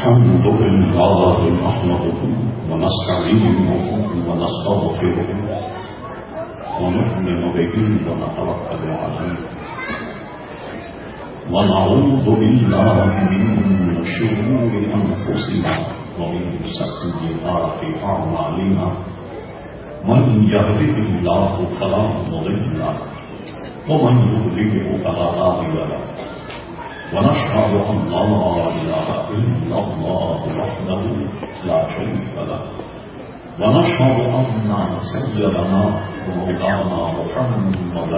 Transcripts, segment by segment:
الحمد لله نحمده ونستعينه ونستغفره ونؤمن به ونتوكل عليه ونعوذ بالله من شرور أنفسنا ومن سيئات أعمالنا من يهده الله فلا مضل له ومن يضلل فلا هادي له ونشهد أن لا إله إلا الله وحده لا شريك له ونشهد أن سيدنا ومولانا محمدا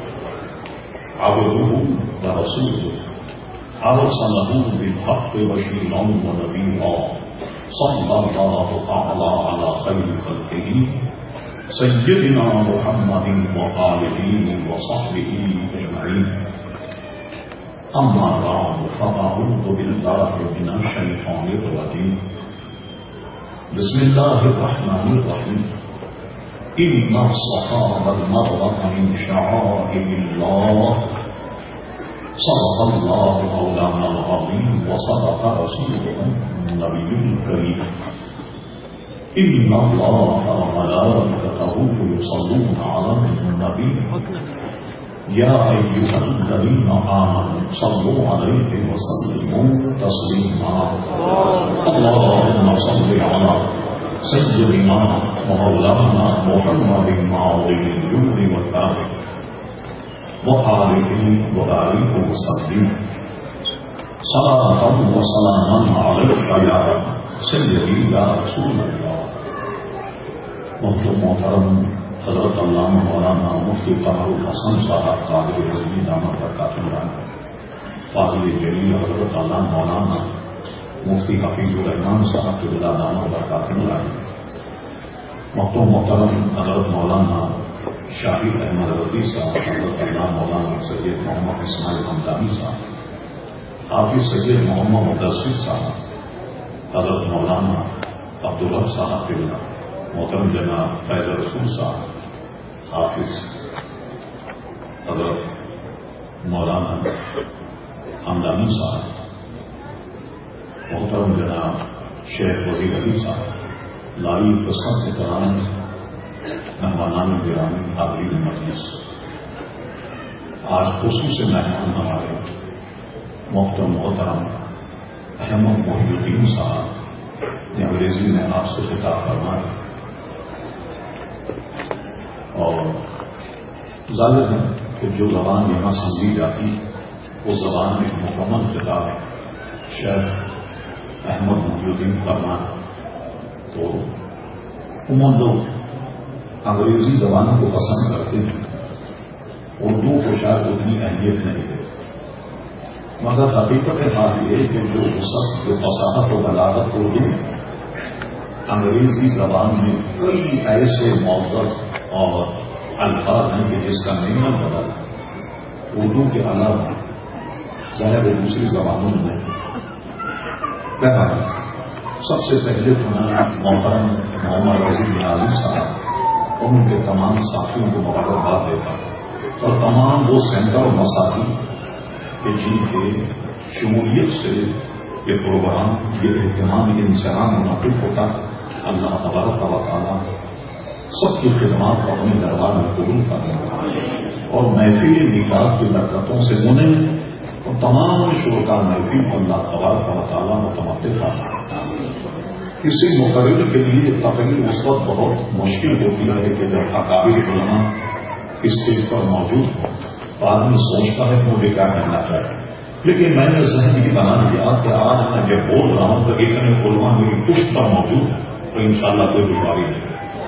عبده ورسوله أرسله بالحق بشيرا ونذيرا صلى الله تعالى على خير خلقه سيدنا محمد وآله وصحبه أجمعين. أما بعد فأعوذ بالله من الشيطان الرجيم. بسم الله الرحمن الرحيم. إن الصفا والمروة من شعائر الله صدق الله مولانا العظيم وصدق رسوله النبي الكريم. إن الله وملائكته يصلون على النبي يا أيها الذين آمنوا صلوا عليه وسلموا تسليما. اللهم صل على سيدنا ومولانا محمد معظم الجود والكرم وآله وبارك وسلم صلاة وسلاما عليك يا سيدي يا رسول الله. محترم حضرت علامہ مولانا مفتی قمر الحسن صاحب قادر العلمی دامت برکاتہ اللہ، فاضل جلیل حضرت علامہ مولانا مفتی حفیظ الرحمان صاحب کے بلا دامت برکاتہ اللہ، محترم حضرت مولانا شاہد احمد رضی صاحب، حضرت علامہ مولانا سید محمد اسماعیل حمدانی صاحب، حافظ سید محمد مدثر صاحب، حضرت مولانا عبدالرب صاحب کے بلا، محترم جناب فیض رسول صاحب، حافظ حضرت مولانا حمدانی صاحب، محترم جناب شیخ وزیر علی صاحب، لائی پسند کرام مہمانان گرامی حاضرین مجلس، آج خصوصی مہمان ہمارے محترم احمد محی الدین صاحب نے انگریزی میں آپ سے خطاب فرمایا، اور ظاہر ہے کہ جو زبان یہاں سمجھی جاتی اس زبان میں مکمل خطاب شیخ احمد محی الدین فرمایا، تو عموماً لوگ انگریزی زبانوں کو پسند کرتے ہیں، اردو کو شاید اتنی اہمیت نہیں ہے، مگر حقیقت حال یہ کہ جو وسعت جو فصاحت و بلاغت اردو انگریزی زبان میں کئی ایسے موضوع اور الفاظ ہیں کہ جس کا نعمت بدل اردو کے علاوہ ظاہر دوسری زبانوں میں سب سے پہلے تو میں محترم محمد رضی نیازی صاحب اور ان کے تمام ساتھیوں کو مبارکباد دیتا ہوں، اور تمام وہ سینٹر اور مساجد کہ جن کے شمولیت سے یہ پروگرام یہ اہتمام یہ انسان منعقد ہوتا، اللہ تبارک و تعالیٰ سب کی خدمات کو اپنے دربار میں قبول کرنے اور محفل میلاد کی برکتوں سے انہیں اور تمام شرکا محفل کو اللہ تبارک و تعالیٰ متمتع کرنا۔ کسی مقرر کے لیے تقریر اس وقت بہت مشکل ہوتی ہے کہ جب اکابر علماء اسٹیج پر موجود ہوں تو آدمی سوچتا ہے کہ مجھے کیا کہنا چاہیے، لیکن میں نے ذہن یہ بنا لیا کہ آج میں جب بول رہا ہوں تو اتنے علماء میری پشت پر موجود ہے تو انشاءاللہ کوئی دشواری نہیں۔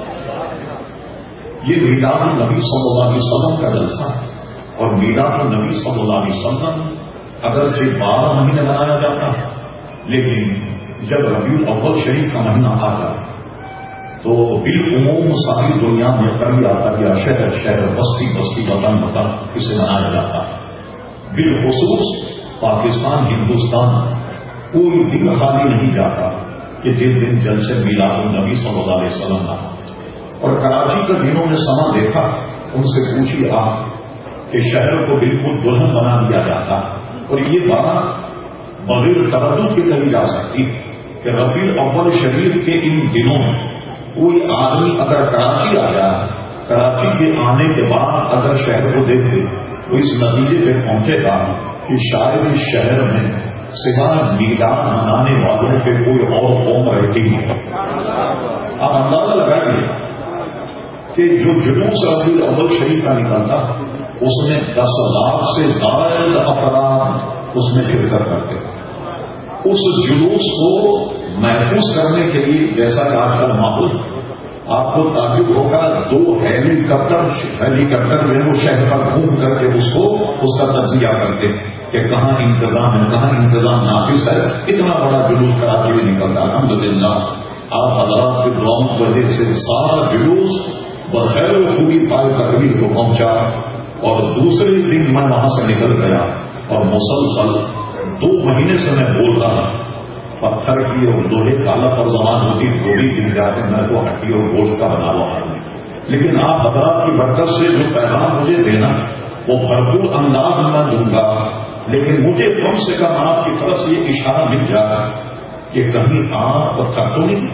یہ میلاد النبی صلی اللہ علیہ وسلم کا جلسہ ہے، اور میلاد النبی صلی اللہ علیہ وسلم اگرچہ 12 مہینے منایا جاتا ہے، لیکن جب ربیع الاول شریف کا مہینہ آتا تو بالعموم ساری دنیا میں قریہ قریہ شہر شہر بستی بستی وطن وطن اسے منایا جاتا ہے۔ بالخصوص پاکستان ہندوستان کوئی دن خالی نہیں جاتا کہ جن دن جلسے میلاد النبی صلی اللہ علیہ وسلم نہ، اور کراچی کے دنوں نے سما دیکھا، ان سے پوچھیے آپ کہ شہر کو بالکل دلہن بنا دیا جاتا، اور یہ بڑا بغیر تردد کے کہی جا سکتی کہ ربیع الاول شریف کے ان دنوں میں کوئی آدمی اگر کراچی آ جائے، کراچی کے آنے کے بعد اگر شہر کو دیکھے تو اس نتیجے پہ پہنچے گا کہ شاید اس شہر میں سوائے میلاد منانے والوں کے کوئی اور قوم رہتی ہے۔ آپ اندازہ لگائیے کہ جو جلوس ربیع الاول شریف کا نکلتا اس میں 10 لاکھ سے زائد افراد اس میں شرکت کرتے ہیں۔ اس جلوس کو محفوظ کرنے کے لیے جیسا کہ آج کل ماحول، آپ کو تعجب ہوگا 2 ہیلی کاپٹر جو ہے وہ شہر پر گھوم کر کے اس کا تجزیہ کرتے کہ کہاں انتظام ہے، کہاں انتظام ناقص ہے۔ اتنا بڑا جلوس کراچی میں نکلتا ہے۔ الحمدللہ آپ حضرات کی دعاؤں کی وجہ سے سارا جلوس بخیر و خوبی پائے تقریر کو پہنچا، اور دوسرے دن میں وہاں سے نکل گیا اور مسلسل 2 مہینے سے میں بول رہا، پتھر کی اور لوہے کالا پر زبان ہوتی گولی گر جاتے، میں تو ہڈی اور گوشت کا بنا ہوا ہوں، لیکن آپ حضرات کی برکت سے جو پیغام مجھے دینا وہ بھرپور انداز میں دوں گا، لیکن مجھے کم سے کم آپ کی طرف سے یہ اشارہ مل جائے کہ کہیں آپ پتھر تو نہیں،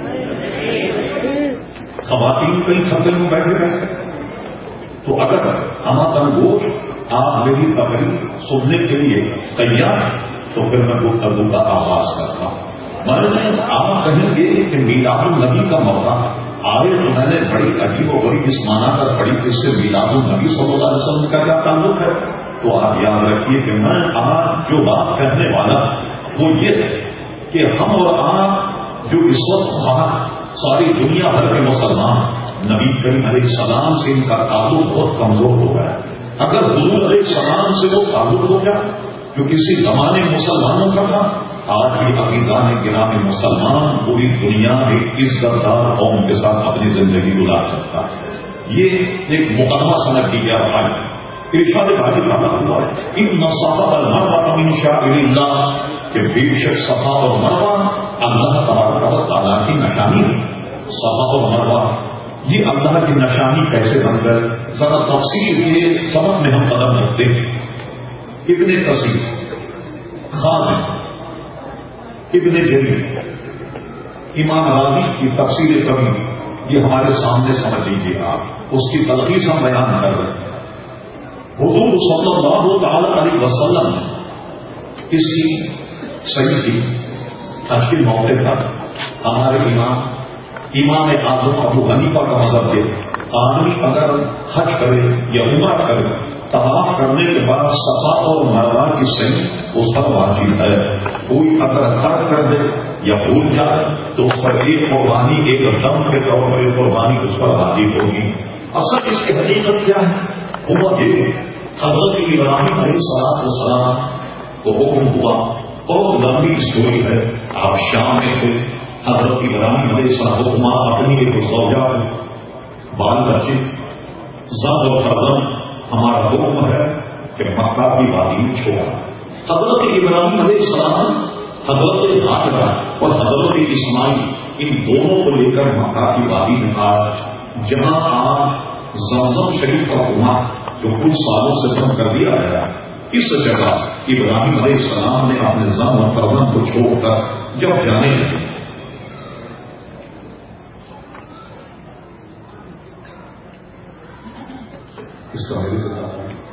خواتین کئی خطے میں بیٹھے رہتے۔ تو اگر ہمارا گوشت آپ میری تقریر سننے کے لیے تیار ہے تو پھر میں گفتگو کا آغاز کرتا ہوں۔ میں آپ کہیں گے کہ میلاد النبی کا موقع آئے تو میں نے بڑی عجیب و غریب اس مانا کر پڑھی، اس سے میلاد النبی صلی اللہ علیہ وسلم کا کیا تعلق ہے؟ تو آپ یاد رکھیے کہ میں آج جو بات کہنے والا وہ یہ ہے کہ ہم اور آپ جو اس وقت ساری دنیا بھر کے مسلمان نبی کریم علیہ السلام سے ان کا تعلق بہت کمزور ہو گیا۔ اگر حضور علیہ السلام سے وہ تعلق ہو گیا جو کسی زمانے مسلمانوں کا تھا، آج بھی عقیدان گرامی مسلمان پوری دنیا میں عزت دار قوم کے ساتھ اپنی زندگی گزار سکتا ہے۔ یہ ایک مقدمہ سمجھ لیجیے آپ ارشاد بھائی کہا ہوا ہے ان صفا والمروہ من شعائر اللہ، کہ بے شک صفا اور مروہ اللہ تبارک و تعالیٰ کی نشانی ہے۔ صفا اور مروہ یہ اللہ کی نشانی کیسے بن گئے، ذرا تفصیل کے سبق میں ہم قدم رکھتے ہیں۔ ابن کثیر، خازن، ابن جریر، امام راضی کی تفسیر کبیر، یہ ہمارے سامنے سمجھ لیجیے آپ، اس کی تلخیص ہم بیان کر رہے ہیں۔ حضور صلی اللہ تعالی علیہ وسلم اس کی صحیح تھی حج کے موقع پر ہمارے امام اعظم ابو حنیفہ کا مذہب ہے، آدمی اگر حج کرے یا عمرہ کرے طواف کرنے کے بعد صفا اور مروہ کی صحیح اس پر واجب ہے۔ کوئی اگر ترک کر دے یا بھول جائے تو اس پر ایک قربانی، ایک دم کے طور پر ایک قربانی اس پر واجب ہوگی۔ اصل اس کی حقیقت کیا ہے؟ وہ یہ حضرت ابراہیم علیہ السلام کو حکم ہوا، بہت لمبی اسٹوری ہے، آپ شام میں تھے، حضرت ابراہیم علیہ السلام حکمہ اپنی ایک زوجہ بال بچے زاد و فرزند، ہمارا حکم ہے کہ مکہ کی وادی چھوڑا۔ حضرت ابراہیم علیہ السلام، حضرت ہاجرہ اور حضرت اسماعیل ان دونوں کو لے کر مکہ کی وادی میں آج جہاں آج زمزم شریف کا کنواں جو کچھ سالوں سے بند کر دیا گیا، اس جگہ ابراہیم علیہ السلام نے اپنے زن اور فرزند کو چھوڑ کر جب جانے لگے، اس کا میرے سے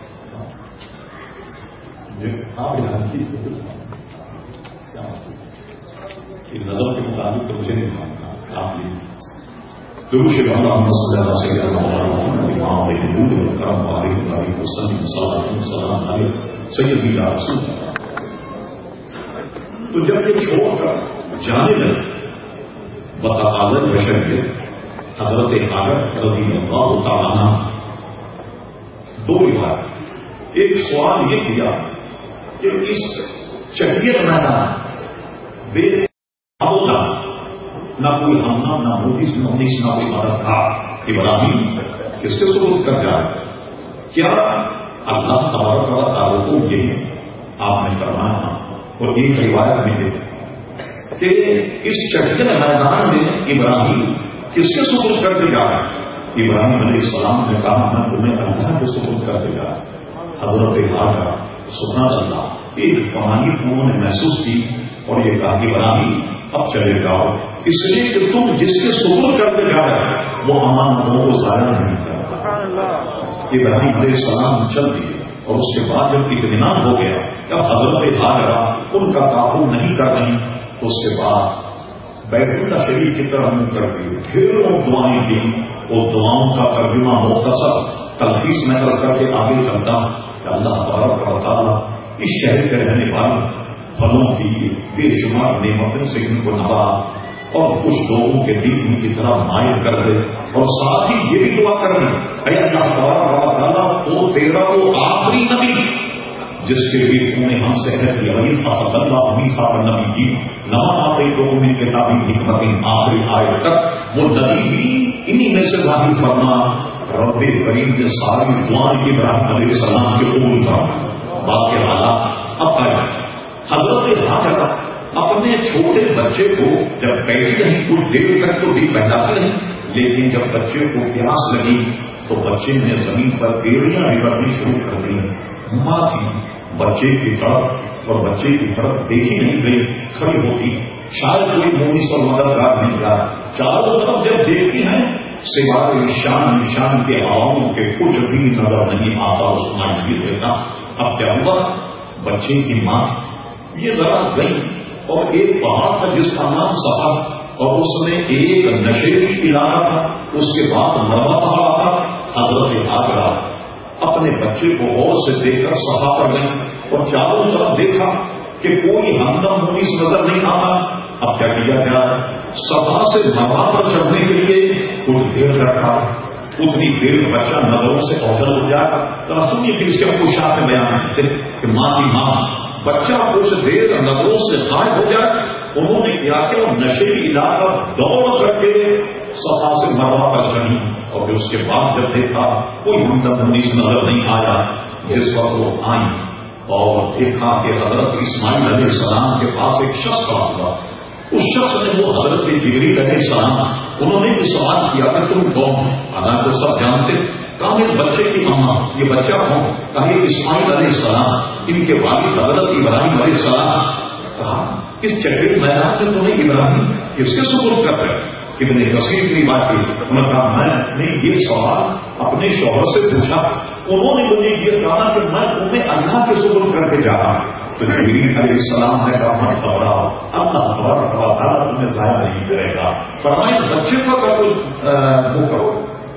نظر کے مطابق تو مجھے نہیں ماننا، آپ لیے تو جب یہ چھوڑ کر جانے لگے بطاقت بشر کے حضرت حاجر رضی اللہ تعالیٰ عنہ دو روایت، ایک سوال یہ کیا کہ اس چکیت میدان بے ہوگا نہ کوئی ہمنا نہ موٹیس نہ کوئی مددگار، ابراہیم کس کے سبوت کر جائے؟ کیا اللہ تبارک و تعالیٰ کو یہ آپ نے فرمایا اور ایک روایت میں ہے کہ اس چکر میدان میں ابراہیم کس کے سبوت کر کے جائے؟ ابراہیم علیہ السلام نے کہا میں تمہیں اللہ کے سبوت کر کے جائے۔ حضرت حاجرہ سبحان اللہ ایک کمانی انہوں نے محسوس کی اور یہ کہا کہ ابراہیم اب چلے جاؤ، اس لیے کہ تم جس کے سپرد کرتے جا رہے وہ امانتوں کو ضائع نہیں کرتا۔ ابراہیم علیہ السلام چل دیے اور اس کے بعد جب اطمینان ہو گیا کہ حضرت ہاجرہ ان کا تعاون نہیں کر رہی تو اس کے بعد بیت اللہ شریف کی طرف منہ کر دی، ڈھیروں دعائیں دی۔ وہ دعاؤں کا ترجمہ مختصر تلخیص میں کر کے آگے چلتا کہ اللہ تبارک و تعالیٰ اس شہر کے رہنے والے پھلوں کی بے شمار نعمتوں سے ان کو نواز اور کچھ لوگوں کے دل ان کی طرح مائل کر دے، اور ساتھ ہی یہ بھی دعا کر دیں اے اللہ تبارک و تعالیٰ تو تیرا وہ آخری نبی جس کے بھی تم نے ہم سے کہہ دیا اللہ حمیفہ کا نبی جی نہ آتے لوگوں میں کتابی حکمت آخری آئے تک وہ نبی بھی انہی میں سے ظاہر فرما۔ رب کریم کے ساری دعائیں ابراہیم علیہ السلام کے قبول کرنا۔ بات کے حالات اب آئے حضرت ہاجرہ اپنے چھوٹے بچے کو جب بیٹھی رہی کچھ دیر تک تو بھی بہلاتی رہی، لیکن جب بچے کو پیاس لگی تو بچے نے زمین پر بیڑیاں بگڑنی شروع کر دی۔ ماں تھی بچے کی طرف اور بچے کی طرف دیکھی نہیں گئی، کھڑی ہوتی شاید کوئی مونس اور مددگار نہیں گیا، چاروں طرف جب دیکھتی ہیں سوائے نشان کے ہواؤں کے کچھ بھی نظر نہیں آتا، اس کو نہیں دیتا۔ اب کیا ہوا؟ بچے کی ماں یہ ذرا گئی اور ایک پہاڑ تھا جس کا نام صفا، اور اس میں ایک نشیبی علاقہ تھا، اس کے بعد مروا پہاڑ تھا۔ حضرت ہاجرہ اپنے بچے کو غور سے دیکھ کر صفا پر گئی اور چاروں طرف دیکھا کہ کوئی ہمدم مونس نظر نہیں آتا۔ اب کیا کیا گیا؟ صفا سے مروا پر چڑھنے کے لیے کچھ دیر رکھا، اتنی دیر بچہ نظروں سے اوجھل ہو جائے گا۔ سنیے کہ اس کے خوشات بیان کرتے کہ ماں کی ماں بچہ کچھ دیر نظروں سے غائب ہو جائے، انہوں نے کیا کہ وہ نشے کی علاقہ دوڑ کر کے صفا سے مروا پر چڑھی، اور پھر اس کے بعد جب دیکھا کوئی ہمدم مونس نظر نہیں آیا، جس وقت وہ آئی اور دیکھا کہ حضرت اسماعیل علیہ السلام کے پاس ایک شخص کھڑا ہوا۔ اس شخص نے وہ حضرت جبریل علیہ السلام، انہوں نے بھی سوال کیا کہ تم کون؟ حالانکہ سب جانتے، کہا میرے بچے کی اماں، یہ بچہ کون؟ کہا یہ اسماعیل علیہ السلام، ان کے والد حضرت ابراہیم علیہ السلام۔ کہا اس چکر میدان میں تمہیں ابراہیم کس کے سپرد کر رہے؟ ابن کثیر کی بات کی، انہوں نے کہا میں نے یہ سوال اپنے شوہر سے پوچھا، انہوں نے مجھے یہ کہا کہ میں تمہیں اللہ کے سپرد کر کے جا رہا ہوں۔ تو جبریل علیہ السلام نے کہا مت گھبراؤ، اللہ تبارک و تعالیٰ تمہیں ضائع نہیں کرے گا۔ فرمائے بچے کو وہ کرو،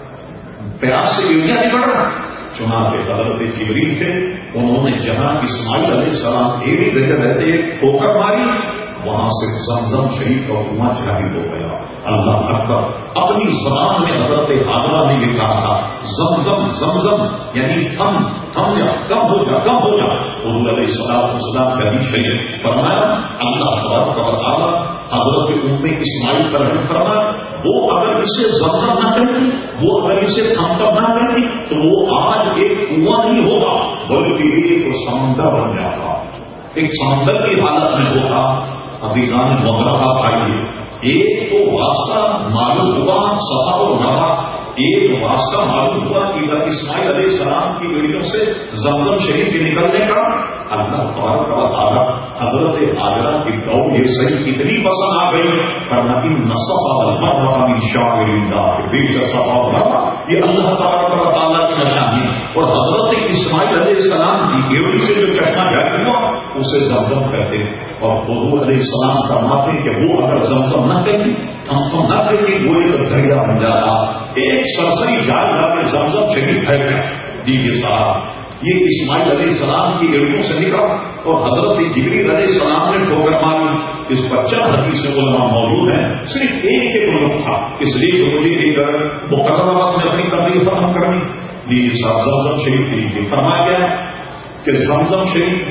پیاس سے ایڑیاں نہیں بڑھ رہا۔ چنانچہ حضرت جبریل تھے، انہوں نے جہاں اسماعیل علیہ السلام ایڑی دیتے رہتے ٹھوکر ماری، وہاں سے زمزم شریف کا کنواں جاری ہو گیا۔ اللہ اکبر! اپنی زبان میں حضرت ہاجرہ نے یہ کہا تھا زمزم زمزم، یعنی تھم تھم جا، کم ہو جا کم ہو جا۔ حضور علیہ السلام کا حدیث شریف فرمایا اللہ تبارک و تعالیٰ حضرت ام اسماعیل پر رحم فرمایا، وہ اگر اسے زمزم نہ کرتی، وہ اگر اسے تھم تھم نہ کرتی تو وہ آج ایک کنواں نہیں ہوگا بلکہ ایک سمندر بن جاتا، ایک سمندر کی حالت میں ہوتا۔ عزیزان محترمہ آئیے، ایک تو واسطہ معلوم ہوا صفا و مروا، ایک واسطہ معلوم ہوا کہ اسماعیل علیہ السلام کی بیڑیوں سے زمزم شریف کے نکلنے کا۔ اللہ تبارک و تعالیٰ حضرت ہاجرہ کی دوڑ یہ صحیح اتنی پسند آ گئی، فرمایا ان صفا والمروہ من شعائر اللہ، بے شک صفا و مروا یہ اللہ تبارک و تعالیٰ کی نشانی، اور حضرت اسماعیل علیہ السلام کی بیڑی سے جو چشمہ جاری ہوا اسے زمزم کہتے، اور حضور علیہ السلام فرماتے کہ وہ اگر زمزم نہ کرتی، تھم تھم نہ کرتی، وہ ایک دریا بن جاتا، ایک سرسری جال لا کے زمزم شریف پھیل گیا۔ دیجیے صاحب، یہ اسماعیل علیہ السلام کی ایڑیوں سے نکلا اور حضرت جبریل علیہ السلام نے ٹھوکر ماری۔ اس پر چند حدیث علماء موجود ہیں، صرف ایک رخ تھا، اس لیے کہ مجھے ایک مقررہ وقت میں اپنی تقریر ختم کرنی۔ دیجیے صاحب، زمزم شریف لیجیے، فرمایا گیا کہ زمزم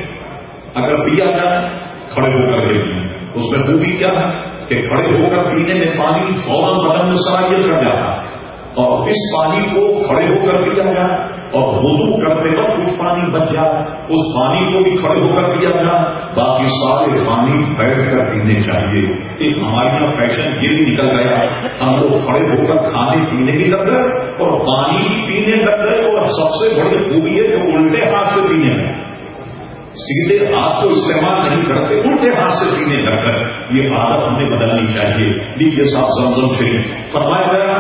شریف اگر پیا جائے کھڑے ہو کر کے پیے، اس میں خوبی کیا ہے کہ کھڑے ہو کر پینے میں پانی فوراً بدن میں صلاحیت کر جاتا ہے، اور اس پانی کو کھڑے ہو کر پیا جائے اور وضو کرتے وقت کچھ پانی بچ جائے، اس پانی کو بھی کھڑے ہو کر پیا جائے، باقی سارے پانی بیٹھ کر پینے چاہیے۔ ایک ہمارے یہاں فیشن یہ بھی نکل گیا، ہم لوگ کھڑے ہو کر کھانے پینے بھی لگ گئے اور پانی بھی پینے لگ گئے، اور سب سے بڑی خوبی ہے کہ الٹے ہاتھ سے پینے میں سیدھے ہاتھ کو استعمال نہیں کرتے، الٹے ہاتھ سے سینے کر کر، یہ عادت ہمیں بدلنی چاہیے. لیجیے صاحب زمزم شریف فرمایا گیا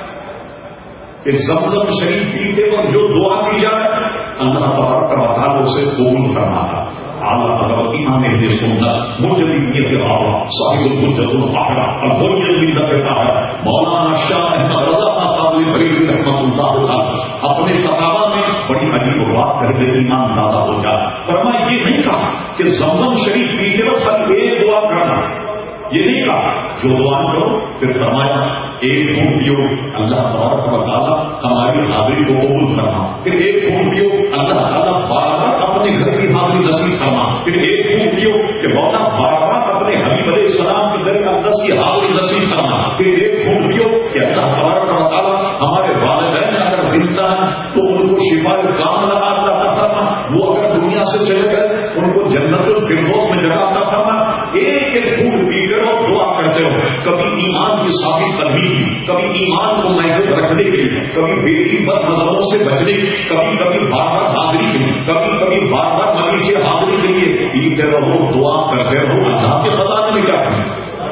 کہ زمزم شریف پیتے اور جو دعا کی جائے اللہ تبارک و تعالیٰ اسے قبول فرماتا. اعلیٰ حضرت امام اہل سنت مجدد صاحب الحجۃ القاہرہ المجد ملت طاہرہ مولانا شاہ احمد رضا قادری بریلوی رحمۃ اللہ تعالی اپنے فتاوی میں بڑی عجیب بات کر کے ایمان زیادہ ہو جائے. فرمایا یہ نہیں کہا کہ زمزم شریف پیتے وقت خالی ایک دعا کرنا، یہ نہیں کہا جو دعا کرو. پھر فرمایا ایک گھونٹ پیو اللہ تبارک و تعالیٰ ہماری حاضری کو قبول کرنا. پھر ایک گھونٹ پیو اللہ تعالیٰ بار بار اپنے گھر کی حاضری نصیب کرنا. پھر ایک گھونٹ پیو کہ مولا بار بار اپنے حبیب علیہ السلام کے در اقدس کی حاضری نصیب کرنا. پھر ایک گھونٹ پیو کہ اللہ تبارک و تعالیٰ ہمارے والدین اگر زندہ ہیں تو ان کو شفا کاملہ عطا فرما، وہ اگر دنیا سے چلے گئے ان کو جنت الفردوس میں جگہ عطا فرما. ایک ایک گھونٹ پی کر اور دعا کرتے ہو. کبھی ایمان کی ثابت قدمی کی، کبھی ایمان کو محفوظ رکھنے کے لیے، کبھی بیٹی بد نظروں سے بچنے کی، کبھی کبھی بار بار حاضری کے لیے، کبھی کبھی بار بار مریض کی حاضری کے لیے پیتے رہو، دعا کرتے رہو. اللہ کے خزانے میں کیا کریں؟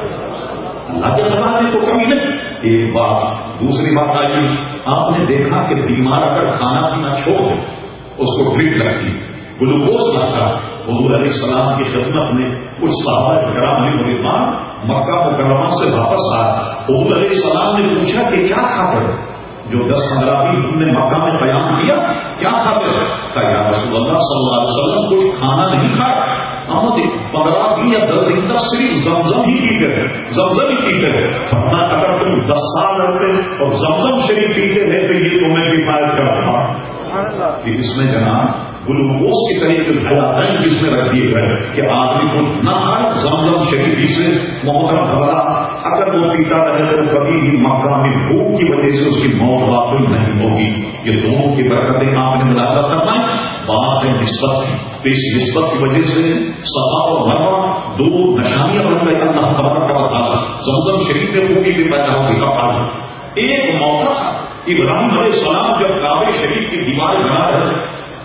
اللہ کے خزانے کو کمی نہیں. ایک بات. دوسری بات آئی، آپ نے دیکھا کہ بیمار اگر کھانا پینا چھوڑ دے اس کو ڈرپ لگتی، گلوکوز لگتا. حضور علیہ السلام کی خدمت میں کچھ صحابہ کرام رضوان مکہ مکرمہ سے واپس آئے. حضور علیہ السلام نے پوچھا کہ کیا کھاتے ہو؟ جو 10-15 دن تم نے مکہ میں قیام کیا کیا کھاتے ہو؟ کہا یا رسول اللہ صلی اللہ علیہ وسلم کچھ کھانا نہیں کھایا، ہم 15 دن یا 10 دن تک صرف زمزم ہی پیتے رہے، زمزم ہی پیتے رہے. فرمایا اگر تم 10 سال رہتے اور زمزم شریف پیتے رہے تو یہ تمہیں کفایت کرتا. اس میں جناب گلوکوز کی طریقے حیاتیں جس میں رکھ دیے گئے کہ آدمی کو نہ ہر زمزم شریف سے محترم بھلا اگر وہ پیتا رہے تو کبھی بھی مکہ میں بھوک کی وجہ سے اس کی موت واقعی نہیں ہوگی. یہ دونوں کی برکتیں آپ نے ملاقات کرنا ہے. بات ہے نسبت کی، اس نسبت کی وجہ سے صفا اور مروا دو نشانیاں بن گئی. اللہ تبارک و تعالیٰ زمزم شریف میں خوبی بھی پیدا ہوگی. ایک موقع تھا ابراہیم علیہ السلام جب کعبہ شریف کی دیوار بنا رہے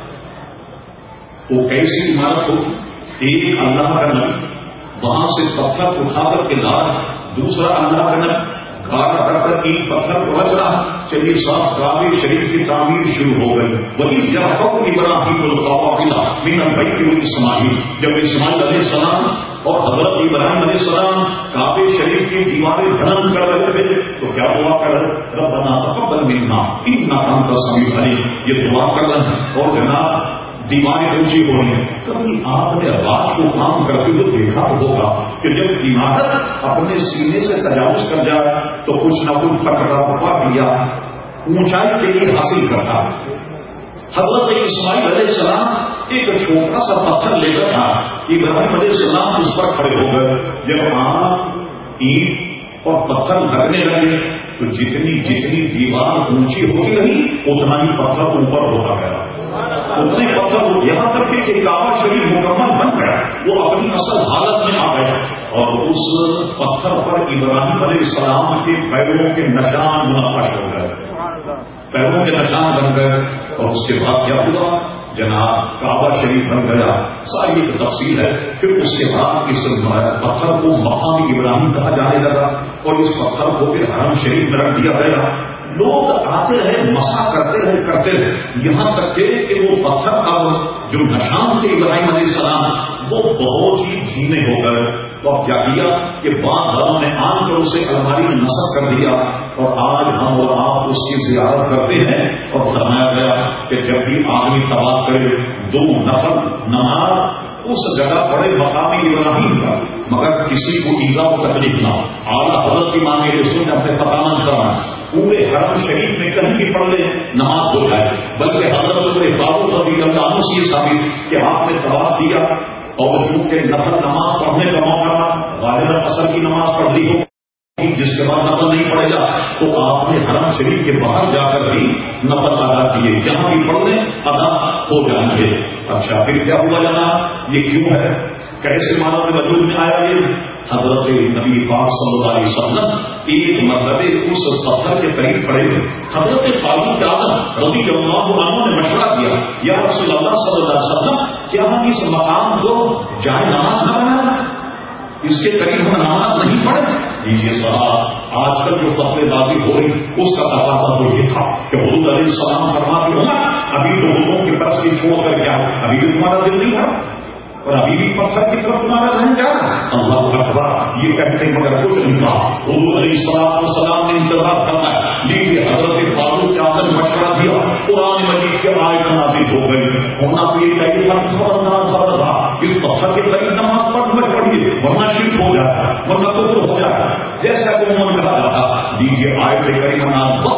وہ کیسی عمارت ہوگی؟ ایک اللہ کا نبی وہاں سے پتھر اٹھا کر کے لا، دوسرا اللہ کا نبی گاڑا رکھ کر ایک پتھر کو رچ رہا. چلیے صاحب کعبہ شریف کی تعمیر شروع ہو گئی. وہی جب ابراہیم القواعد من البیت واسماعیل، جب اسماعیل علیہ السلام اور حضرت ابراہیم علیہ السلام کعبہ شریف کی دیواریں بلند کر رہے تھے تو کیا دعا کر رہے؟ ربنا تقبل منا انک انت السمیع العلیم. یہ دعا کر رہے ہیں اور جناب دیواریں اونچی ہو رہی ہیں. کبھی آپ نے آواز کو کام کرتے ہوئے دیکھا ہوگا کہ جب عمارت اپنے سینے سے تجاوز کر جائے تو کچھ نہ کچھ پٹرا کیا اونچائی کے لیے حاصل کرتا. حضرت اسماعیل علیہ السلام ایک چھوٹا سا پتھر لے کر آیا. ابراہیم علیہ السلام اس پر کھڑے ہو گئے. جب آپ اینٹ اور پتھر لگنے لگے تو جتنی دیوار اونچی ہوتی رہی اتنا ہی پتھر اوپر ہوتا گیا، اتنے پتھر یہاں تک کہ کعبہ شریف مکمل بن گیا، وہ اپنی اصل حالت میں آ گیا. اور اس پتھر پر ابراہیم علیہ السلام کے پیروں کے نشان منعقد ہو گئے، پیروں کے نشان بن گئے. اور اس کے بعد کیا ہوا جناب؟ کعبہ شریف بن گیا. ساری ایک تفصیل ہے. پھر اس کے بعد اس پتھر کو مقام ابراہیم کہا جانے لگا اور اس پتھر کو پھر حرم شریف میں رکھ دیا گیا. لوگ آتے رہے، مسا کرتے رہے یہاں تک کہ وہ پتھر کا جو نشان تھے ابراہیم علیہ السلام وہ بہت ہی دھیمے ہو گئے. تو اب کیا کیا کہ بعض گھروں نے آن کر اسے الماری میں نصب کر دیا اور آج ہم اور آپ اس کی زیارت کرتے ہیں. اور فرمایا گیا کہ جب بھی آدمی طواف کرے 2 نفل نماز اس جگہ پڑے مقامی ابراہیم کا مگر کسی کو ایزا و تکلیف نہ. اعلیٰ حضرت کی مانگے رسول نے اپنے پتامن کرنا پورے حرم شریف میں کہیں بھی پڑھ لے نماز ہو جائے. بلکہ حضرت فاروق رضی اللہ عنہ سے ثابت کہ آپ نے طواف کیا اور چونکہ نفل نماز پڑھنے کا موقع غالباً عصر کی نماز پڑھ لی ہو جس کے بعد نفل نہیں پڑے گا تو آپ نے حرم شریف کے باہر جا کر بھی نفل ادا کیے، جہاں بھی پڑھ لیں ادا ہو جائیں گے. اچھا پھر کیا ہوا جناب؟ یہ کیوں ہے؟ کیسے معنی وجود میں آیا؟ یہ حضرت نبی پاک صلی اللہ علیہ وسلم ایک مرتبہ اس پتھر کے قریب کھڑے ہوئے. حضرت فاروق اعظم رضی اللہ عنہ نے مشورہ دیا, یا رسول اللہ صلی اللہ علیہ وسلم, کیا ہم اس مقام کو جائے نماز نہ بنائیں, اس کے قریب ہم نماز نہیں پڑھیں؟ دیجیے صاحب, آج کل جو فتوی بازی ہو رہی اس کا تقاضا تو یہ تھا کہ حضور علیہ السلام فرماتے عمر, ابھی تو حضور کی طرف سے چھوڑ کر کیا ہے, ابھی بھی تمہارا دل نہیں ہے اور ابھی بھی پتھر کی طرف تمہارا ذہن جا رہا ہے. اللہ اکبر, یہ کہتے مگر کچھ نہیں کہا. حضور علیہ السلام نے انتظار کرنا ہے. لیجیے حضرت فاروق اعظم مشورہ دیا, قرآن مجید کے آیت نازل ہو گئی. ہونا تو یہ چاہیے خبردار اس پتھر کے قریب نماز پڑھیے ورنہ شرک ہو جاتا ہے, ورنہ کفر ہو جاتا ہے, جیسا کہ انہوں نے کہا تھا. لیجیے آیت کریمہ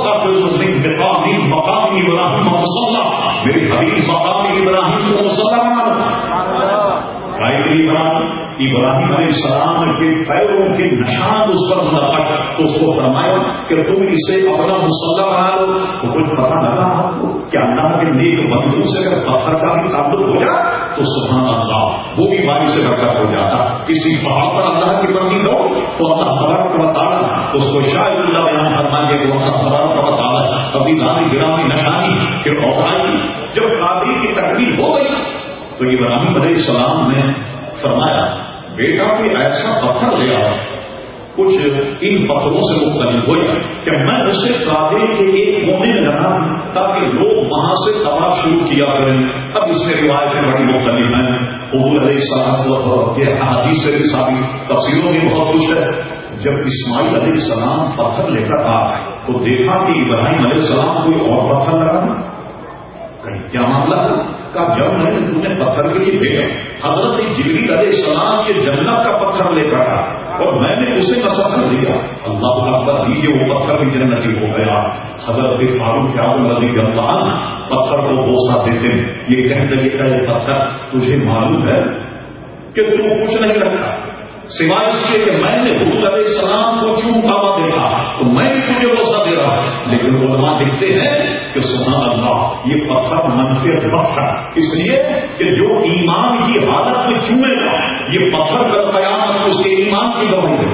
مقام ابراہیم مصلی, میرے حبیب مقام ابراہیم کو مصلی بنا. ابراہیم علیہ السلام کے پیروں کے نشان اس پر منعقد, تو اس کو فرمایا کہ تم اسے اپنا مصلی بنا لو. تو کچھ پتہ لگا آپ کو کہ اللہ کے نیک بندوں سے اگر پتھر کا بھی تعلق ہو جائے تو سبحان اللہ وہ بھی باری سے برکت ہو جاتا. کسی پہاڑ پر اللہ کی بندی ہو تو اللہ تبارک و تعالیٰ اس کو شاید اللہ بیان فرمائے کہ وہ اللہ تبارک و تعالیٰ عزیزانی گرامی نشانی پھر اوقات. جب قابل کی تکمیل ہو گئی تو ابراہیم علیہ السلام نے فرمایا, بیٹا کوئی ایسا پتھر لے آؤ کچھ ان پتھروں سے مختلف ہو جائے کہ میں اسے کعبے کے ایک کونے میں لگا دوں تاکہ لوگ وہاں سے طواف شروع کیا کریں. اب اس میں روایتیں بڑی مختلف ہیں. حضور علیہ السلام کے احادیث سے بھی ثابت, تفسیروں میں بہت کچھ ہے. جب اسماعیل علیہ السلام پتھر لے کر آئے تو دیکھا کہ ابراہیم علیہ السلام کوئی اور پتھر لگا, کہیں کیا معاملہ ہے. کا جب میں نے تمہیں پتھر کے لیے بھیجا, حضرت جبریل علیہ السلام یہ جنت کا پتھر لے کر آیا اور میں نے اسے نصب کر دیا. اللہ اکبر, دیجیے وہ پتھر بھی جنتی ہو گیا. حضرت فاروق اعظم رضی اللہ عنہ پتھر کو بوسہ دیتے ہیں, یہ کہتے کہ اے پتھر تجھے معلوم ہے کہ تم کچھ نہیں رکھا سوائے اس کے کہ میں نے حضور علیہ السلام کو چونکا ہوا دیکھا تو میں بھی تجھے بوسہ دے رہا ہوں. لیکن علماء لکھتے ہیں کہ سبحان اللہ یہ پتھر منفیت بخش ہے, اس لیے کہ جو ایمان کی حالت میں چومے گا یہ پتھر کا قیامت اس کے ایمان کی گواہی دے,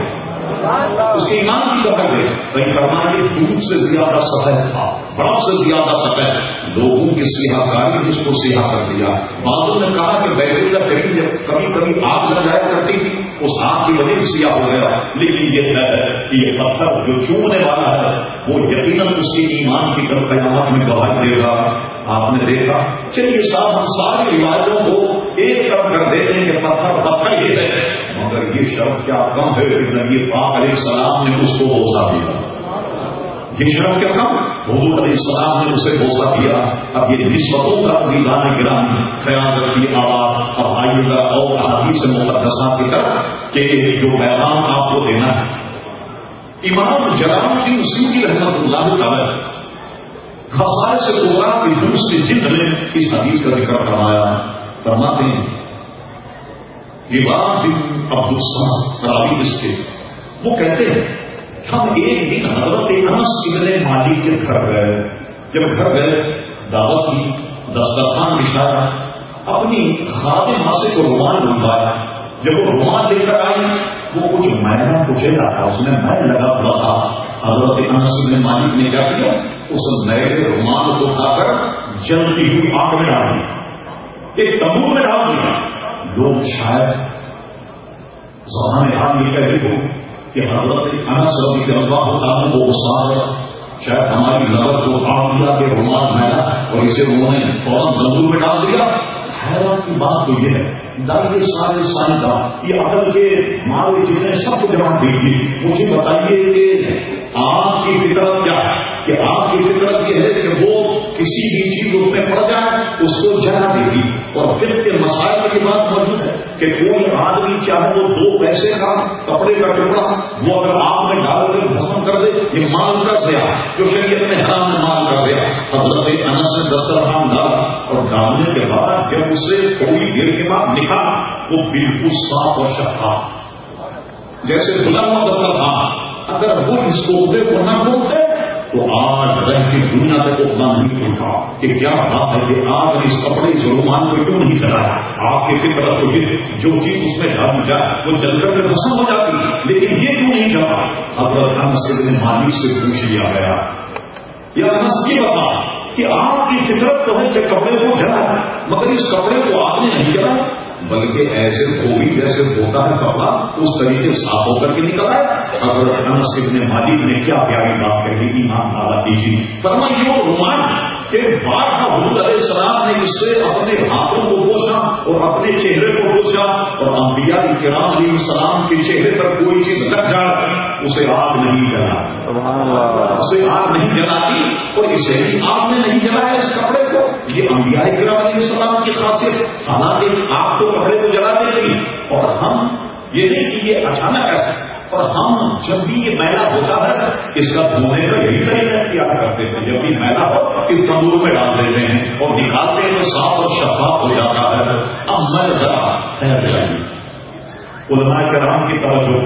اس کے ایمان کی گواہی دے. کہیں فرمایا کہ دودھ سے زیادہ سطح تھا, برف سے زیادہ سطح, لوگوں کی سیاہ کاری نے اس کو سیاہ کر دیا. بعضوں نے کہا کہ بیت اللہ کریم کبھی کبھی آگ لگ جایا کرتی تھی, اس آگ کی وجہ سے سیاہ ہو گیا. لیکن یہ ہے کہ یہ پتھر جو چومنے والا ہے وہ یقیناً اس کے ایمان کی طرف قیامت میں گواہی دے گا. آپ نے دیکھا. چلیے صاحب ہم ساری روایتوں کو ایک طرف کر دیتے ہیں کہ پتھر ہی ہے, مگر یہ شرط کیا کم ہے کہ نبی پاک علیہ السلام نے اس کو بوسہ دیا. یہ شرط کیا کم, حضور علیہ السلام نے اسے بوسہ دیا. اب یہ نسبتوں کا عزیزان گرامی خیال رکھیے. آواز اب آئیے ذرا اور احادیث مقدسات کی طرف کہ جو پیغام آپ کو دینا ہے. امام جلال الدین سیوطی رحمۃ اللہ تعالی خصائص سے کبریٰ کی دوسری جلد میں اس حدیث کا ذکر فرمایا. فرماتے ہیں امام بن عبد الصمد راوی اس کے, وہ کہتے ہیں ہم ایک دن حضرت انس بن مالک کے گھر گئے. جب گھر گئے دعوت کی, دسترخوان بچھایا, اپنی خادمہ سے کو رومال ڈھونڈوایا. جب وہ رومال لے کر آئی وہ کچھ میلا کچیلا تھا, اس میں میل لگا ہوا تھا. حضرت انس بن مالک نے کیا کیا, اس میلے رومال کو اٹھا کر جلتی ہوئی آگ میں ڈال دیا, ایک تنور میں ڈال دیا. لوگ شاید زبان حال یہ کہتے ہو کہ حضرت انس رضی اللہ عنہ کو غصہ ہے, شاید ہماری نظر کو آگ دیا کہ رومال میلا اور اسے انہوں نے فوراً تندور میں ڈال دیا. حیرت کی بات تو یہ ہے, یہ سارے سائنسدان یہ عقل کے مارے جتنے سب کو جواب دیجیے, مجھے بتائیے کہ آپ کی فطرت کیا ہے, کہ آپ کی فطرت یہ ہے کہ وہ کسی بھی چیز اس میں پڑ جائے اس کو جلا دے گی. اور پھر کے مسائل کی بات موجود ہے کہ کوئی آدمی چاہے وہ 2 پیسے کا کپڑے کا ٹکڑا وہ اگر آپ میں ڈال کر بھسم کر دے, یہ مال کا ضیاع, جو شریعت میں حرام ہے مال کا ضیاع. حضرت انس نے دسترخوان ڈالا اور ڈالنے کے بعد جب اسے تھوڑی دیر کے بعد نکالا وہ بالکل صاف اور شفاف جیسے بلند دسترخوان. اگر وہ اس کوبے کو نہ کھولتے تو آج رہ کی دنیا تک اتنا نہیں سوچا کہ کیا بات ہے کہ آج اس کپڑے اس رومان کو کیوں نہیں جلایا. آپ کی فطرت کو جو چیز اس میں ڈال جائے وہ جل کر کے ختم ہو جاتی ہے, لیکن یہ کیوں نہیں جلا. حضرت انس بن مالک سے پوچھ لیا گیا, یا انس یہ بتا کہ آپ کی فطرت تو ہے کہ کپڑے کو جلائے, مگر اس کپڑے کو آپ نے نہیں جلایا, بلکہ ایسے دھوبی جیسے دھوتا ہے کپڑا اس طریقے صاف ہو کر کے نکلا ہے. حضرت انس بن مالک نے کیا پیاری بات کہی, ایمان تعالیٰ کیجیے. فرمایا یہ رومان کہ بعد حضور علیہ السلام نے اس سے اپنے ہاتھوں کو پوچھا اور اپنے چہرے کو پوچھا, اور انبیاء کرام علیہ السلام کے چہرے پر کوئی چیز لگ جائے اسے آگ نہیں جلاتی, اسے آگ نہیں جلاتی, اور اسے بھی آگ میں نہیں جلایا اس کپڑے کو. یہ انبیاء کرام علیہ السلام کی خاصیت. حالانکہ آپ تو کپڑے کو جلاتے نہیں, اور ہم یہ نہیں کہ یہ اچانک ایسا, اور ہم جب بھی یہ میلہ ہوتا ہے اس کا دھونے کا یہی طریقہ اختیار کرتے ہیں. جب بھی میلہ ہو اس تندور میں ڈال دیتے ہیں اور نکالتے ہیں تو صاف اور شفاف ہو جاتا ہے. اب میں ذرا خیر جائیے علماء کرام کی توجہ.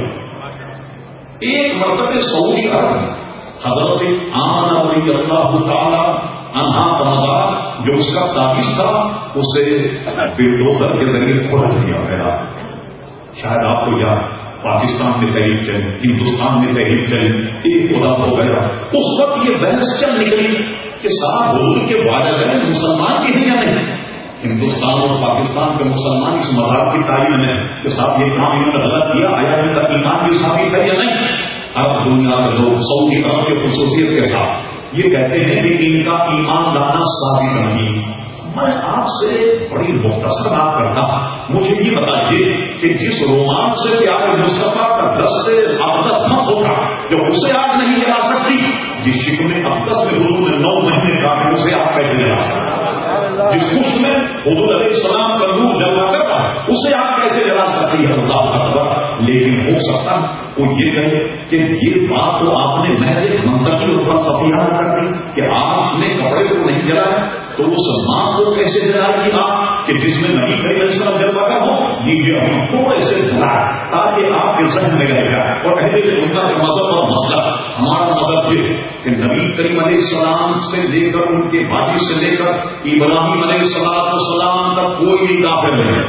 ایک مرتبہ سعودی عرب حضرت آمنہ رضی اللہ تعالی عنہا رضا جو اس کا تابع تھا اسے بلڈوزر کے ذریعے کھول دیا گیا. شاید آپ کو یاد پاکستان میں تحریک چلی, ہندوستان میں تحریک چلی, ایک خدا ہو گیا. اس وقت یہ بحث چل نکلی کہ صاحب حضور کے والدین مسلمان بھی ہیں یا نہیں. ہندوستان اور پاکستان کے مسلمان اس مذہب کی تعلیم ہے کہ صاحب یہ کام انہوں نے غلط کیا, آیا ان کا ایمان بھی ثابت ہے یا نہیں. اب دنیا کے لوگ سعودی عرب کی خصوصیت کے ساتھ یہ کہتے ہیں کہ ان کا ایمان لانا ثابت نہیں. میں آپ سے بڑی مختصر بات کرتا ہوں, مجھے یہ بتائیے کہ جس رومان سے پیارے مصطفیٰ کا دست سے اقدس نہ ہوگا جو اسے آگ نہیں جلا سکتی, جس شکم اقدس میں حضور نے 9 مہینے کا اسے آپ کیسے جلا سکتے, جس پشت میں حضور علیہ السلام کا نور جلوا کرتا اسے آپ کیسے جلا سکتی ہے. اللہ اکبر. لیکن ہو سکتا وہ یہ کہے کہ یہ بات تو آپ نے محض منطقی اور فلسفیانہ کر دی کہ آپ نے کپڑے کو نہیں جلایا, تو اس ماں کو کیسے جلائے گی آپ کہ جس میں نبی کریم علیہ السلام جلوہ کا ہو. یہ ہم تھوڑے سے جلائے تاکہ آپ کے ذہن میں رہ جائے. اور اہل سنت کا مذہب اور مسئلہ ہمارا مذہب یہ کہ نبی کریم علیہ السلام سے لے کر ان کے والد سے لے کر ابراہیم علیہ السلام تک کوئی بھی کافر نہیں,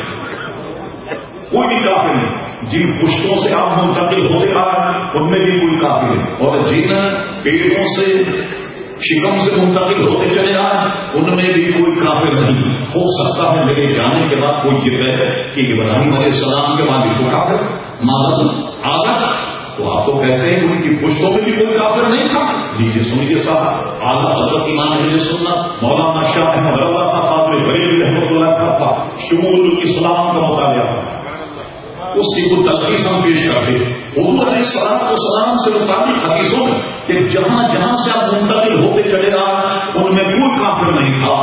کوئی بھی کافر نہیں. جن پشتوں سے آپ منتقل ہوتے آئے ان میں بھی کوئی کافر نہیں, اور جن پیڑوں سے شکم سے منتقل ہوتے چلے آئے ان میں بھی کوئی کافر نہیں. ہو سکتا ہے میرے جانے کے بعد کوئی یہ کہے کہ ابراہیم علیہ السلام کے والد کو کافر معذرت آگا, تو آپ تو کہتے ہیں ان کی پشتوں میں بھی کوئی کافر نہیں تھا. لیجیے سنیے صاحب, اعلیٰ حضرت امام اہل سنت مولانا شاہ احمد رضا صاحب بریلوی رحمۃ اللہ کا شمول الاسلام کا مطالعہ, اس کی کچھ تلخیص ہم پیش کرتے ہیں. حضور علیہ السلام سے متعلق حدیثوں میں کہ جہاں جہاں سے آپ منتقل ہوتے چلے آئے ان میں کوئی کافر نہیں تھا,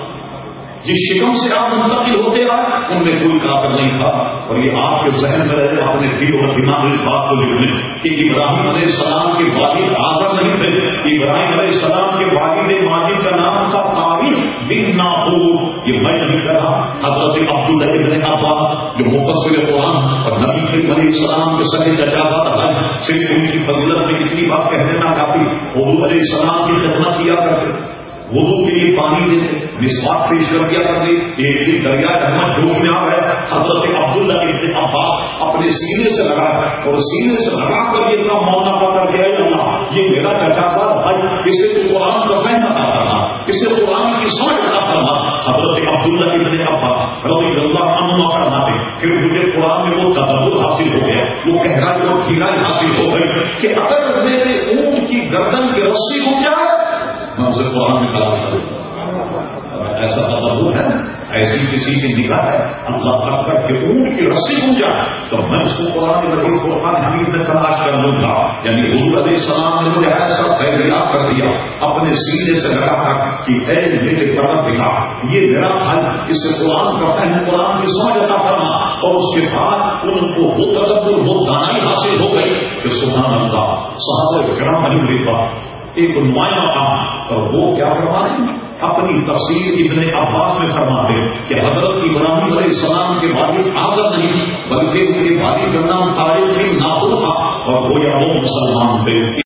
جس شکم سے آپ منتقل ہوتے آئے ان میں کوئی کافر نہیں تھا. اور یہ آپ کے ذہن میں رہے, آپ نے دل اور دماغ میں اس بات کو لکھ لیں کہ ابراہیم علیہ السلام کے والد آزر نہیں تھے. ابراہیم علیہ السلام کے والد ماجد کا نام تھا طارق بن ناحور. یہ میں نہیں کر رہا, حضرت عبداللہ ابن عباس جو مفسر قرآن اور نبی کریم علیہ السلام کے سگے چچا تھا, صرف ان کی فضیلت میں کتنی بات کہہ دینا کافی. حضور علیہ السلام کی خدمت کیا کرتے, وضو کے لیے پانی دیتے, مسواک پیش کر دیا کرتے. ایک دن دریا احمد جوش میں آ گیا, حضرت عبداللہ ابن عباس اپنے سینے سے لگا اور سینے سے لگا کر یہ اتنا مونا کر کے اللہ یہ میرا چچا تھا بھائی, اسے تو قرآن کا فہم عطا کرنا, اسے قرآن کی سمجھ عطا کرنا. حضرت عبداللہ ابن عباس رضی اللہ عنہ فرماتے پھر مجھے قرآن میں وہ تدبر حاصل ہو گیا, وہ گہرائی اور گہرائی حاصل ہو گئی کہ اگر میرے اونٹ کی گردن کی رسی ہو جائے میں اسے قرآن میں کلام کروں. ایسا تصور ہے, ایسی کسی کی نگاہ ہے اللہ اکبر کے اونٹ کی رسی ہو جائے تو میں اس کو قرآن مجید قرآن حمید میں تلاش کر لوں گا. یعنی حضور علیہ السلام نے مجھے ایسا فیضیاب کر دیا اپنے سینے سے لگا کر کہ اے میرے پروردگار یہ میرا حل, اس سے قرآن کا فہم قرآن کی سمجھ عطا کرنا. اور اس کے بعد ان کو وہ تدبر وہ دانائی حاصل ہو گئی کہ سبحان اللہ. صحابہ کرام علیہ رضوان ایک نمایاں کام, اور وہ کیا فرما رہے ہیں اپنی تفسیر ابن عباس میں فرما دے کہ حضرت ابراہیم علیہ السلام کے والد آزر نہیں بلکہ ان کے والد کا نام طارق بن ناحور تھا, اور وہ یا وہ مسلمان تھے.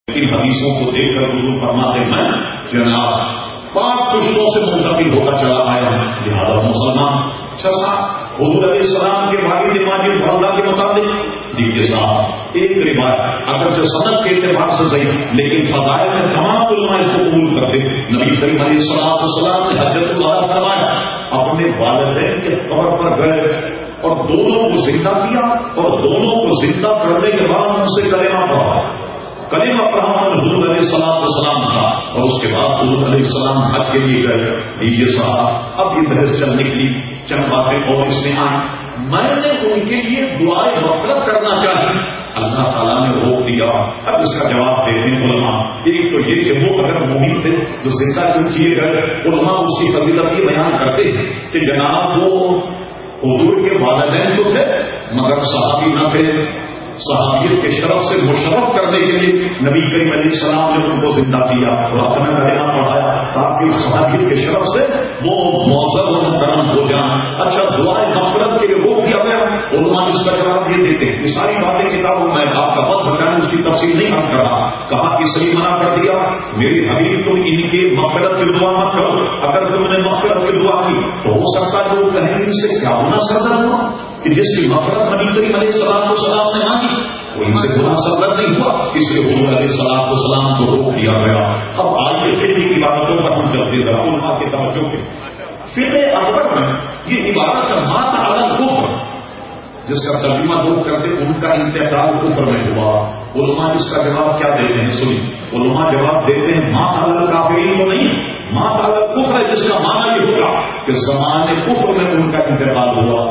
ان حدیثوں کو دیکھ کر حضور فرماتے میں جناب 5 پشتوں سے منتقل ہوتا چلا آیا ہوں، لہٰذا مسلمان حضور علیہ السلام کے والد ماجد والدہ کے مطابق دیکھیے صاحب ایک روایت اگرچہ سند کے اعتبار سے صحیح لیکن فضائل میں تمام علماء اس کو قبول کرتے. نبی کریم علیہ السلام نے حجۃ الوداع فرمایا، اپنے والدین کے طور پر گئے اور دونوں کو زندہ کیا اور دونوں کو زندہ کرنے کے بعد ان سے کلمہ پڑھا. کلمہ پڑھا حضور علیہ السلام کا اور اس کے بعد حضور علیہ السلام حج کے لیے گئے. دیجیے صاحب اب یہ بحث چل نکلی، چند باتیں اور اس میں آئیں. میں نے ان کے لیے دعائیں مغفرت کرنا چاہی، اللہ تعالیٰ نے روک دیا. اب اس کا جواب دیتے ہیں علماء. ایک تو یہ کہ وہ اگر مومن تھے تو زندہ کیوں کیے گئے، علماء اس کی فضیلت یہ بیان کرتے ہیں کہ جناب وہ حضور کے والدین تو تھے مگر صحابی نہ تھے. صحابیت کے شرف سے مشرف کرنے کے لیے نبی کریم علیہ السلام نے ان کو زندہ کیا اور اپنا کلمہ پڑھایا تاکہ صحابیت کے شرف سے وہ معزز و مکرم ہو جائیں. اچھا دعائیں مغفرت کے لیے روک دیا گیا، علماء اس کا جواب یہ دیتے ہیں. یہ ساری باتیں کتابوں میں آپ کا وقت بچانے اس کی تفصیل نہیں حل کر رہا. کہا کہ صحیح منع کر دیا، میری حبیب تم ان کے مغفرت کی دعا مت کرو. اگر تم نے مغفرت کی دعا کی تو ہو سکتا ہے لوگ کہیں ان سے کیا ہونا سرزد ہوا کہ جس کی مغفرت نبی کریم علیہ السلام نے مانگی وہ ان سے گناہ سرزد نہیں ہوا، اس لیے حضور علیہ السلام کو روک دیا گیا. اب آئیے فقہ کی عبادتوں پر ہم چلتے ہیں علماء کے توجہ کے. فقہ اکبر میں یہ عبادت مات علی الکفر جس کا ترجمہ لوگ کرتے ان کا انتقال کفر میں ہوا. علماء اس کا جواب کیا دیتے ہیں سنیں. علماء جواب دیتے ہیں مات علی الکافرین تو نہیں، مات علی الکفر ہے جس کا معنی یہ ہوگا کہ زمانے کفر میں ان کا انتقال ہوا.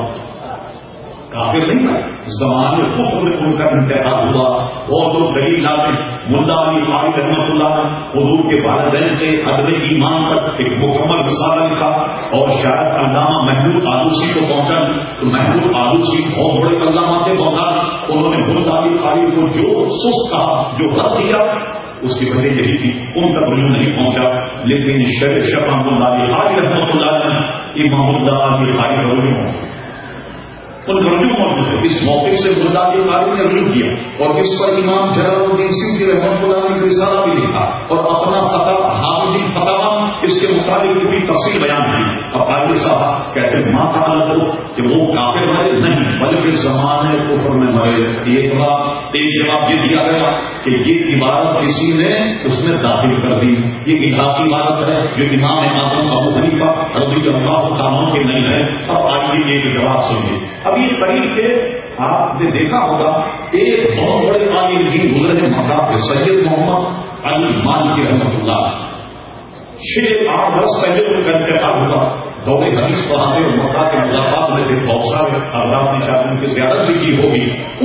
کافر نہیں ہے، زمانے کفر میں ان کا انتقال ہوا. اور جو دلیل لاتے ملا علی قاری رحمۃ اللہ حضور کے والدین کے عدم ایمان پر ایک مکمل رسالہ لکھا اور شاید علامہ محمود آلوسی کو پہنچا تو محمود آلوسی بہت بڑے علامہ تھے بہت. انہوں نے ملا علی قاری کو جو سست کہا جو رد کیا اس کی وجہ یہی تھی ان تک رجوع نہیں پہنچا. لیکن شیخ شفا ملا علی قاری رحمۃ اللہ نے امام اللہ علی قاری رجوع ان رجوع موجود ہے. اس موقع سے ملا علی قاری نے رجوع کیا اور اس پر امام جلال الدین سندھی رحمۃ اللہ نے رسالہ بھی لکھا اور اپنا حافظ فتاوی اس کے مطابق پوری تفصیل بیان کی. اب قاضی صاحب کہتے ہیں ماں تعالیٰ کو کہ وہ کافر مرے نہیں بلکہ زمانے کفر میں مرے. ایک جواب یہ دیا گیا کہ یہ عبادت کسی نے اس میں داخل کر دی، یہ اضافی عبادت ہے جو امام اعظم ابو حنیفہ رضی اللہ تعالیٰ کے نہیں ہے. اب آئیے ایک جواب سنیے. اب یہ قریب کے آپ نے دیکھا ہوگا ایک بہت بڑے عالم دین گزرے مکہ کے سید محمد علی مالکی رحمۃ اللہ 6-8 برس پہلے ان کا انتقال ہوا. دور حدیث پڑھاتے اور مکہ کے مضافات میں تھے بہت سارے حضرات نے شاید ان کی زیارت بھی کی ہوگی.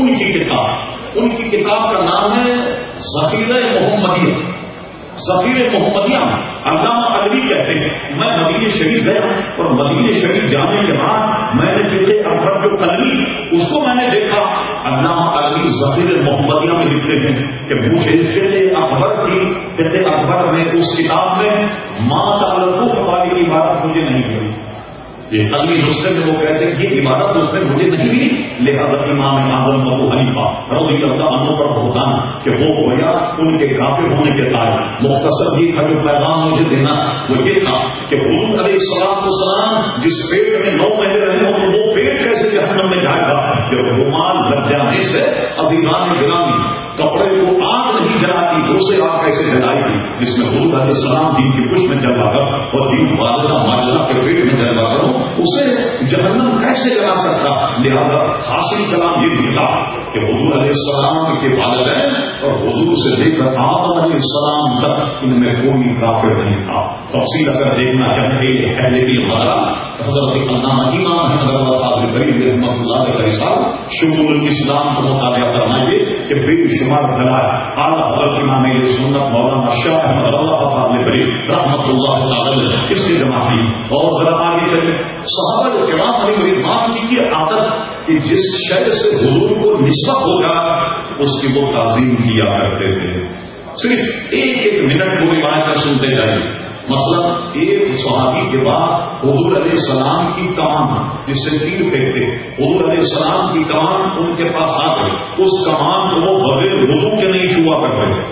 ان کی کتاب کا نام ہے ذخیرہ محمدیہ. ذخیرہ محمدیہ علامہ علوی کہتے ہیں میں مدینہ شریف گیا اور مدینہ شریف جانے کے بعد میں نے فقہ اکبر جو قلمی اس کو میں نے دیکھا. علامہ علوی ذخیرہ محمدیہ میں لکھتے ہیں کہ مجھے فقہ اکبر کی فقہ اکبر میں اس کتاب میں مات علی الکفر والی عبادت مجھے نہیں ملی. یہ قلمی نسخے میں وہ کہتے ہیں یہ عبادت اس میں مجھے نہیں ملی. لہٰذا امام اعظم ابو حنیفہ رضی اللہ عنہ پر بہتان کہ وہ گویا ان کے کافر ہونے کے تاج مختصر یہ تھا جو پیغام مجھے دینا وہ یہ تھا کہ حضور علیہ السلام جس پیٹ میں 9 مہینے رہے ہوں وہ پیٹ کیسے جہنم میں جائے گا کہ رومال لگ جانے سے عزیزان گرامی کپڑے کو آگ نہیں جلاتی دوسرے آگ کیسے جلائے گی جس میں حضور علیہ السلام دین کی کچھ میں جلوا کر اور دین والدہ ماجدہ کے پیٹ میں جلوا کرو اسے جہنم کیسے جلا سکتا. لہذا حاصل کلام یہ نکلا کہ حضور علیہ السلام کے والدین اور حضور سے لے کر آدم علیہ السلام تک ان میں کوئی کافر نہیں تھا. تفصیل اگر دیکھنا چاہیں گے پہلے کی ہمارا حضرت علامہ امام احمد فاضل بری رحمۃ اللہ علیہ رسالہ شمول الاسلام کو مطالعہ فرمائیے کہ بے شمار دلائل اعلیٰ حضرت امام سنت مولانا شاہ احمد اللہ فاضل بری رحمۃ اللہ تعالی اس کی جمع کی. اور ذرا آگے چلے صحابہ کرام علیہ رضوان کی یہ عادت کہ جس شے سے حضور کو نسبت ہوگا اس کی وہ تعظیم کیا کرتے تھے. صرف ایک منٹ کو روایت سنتے جائیے. مثلا ایک صحابی کے بعد حضور علیہ السلام کی کمان جس سے تیر پھینکتے حضور علیہ السلام کی کمان ان کے پاس آ گئی. اس کمان کو وہ بغیر وضو کے نہیں چھوا کرتے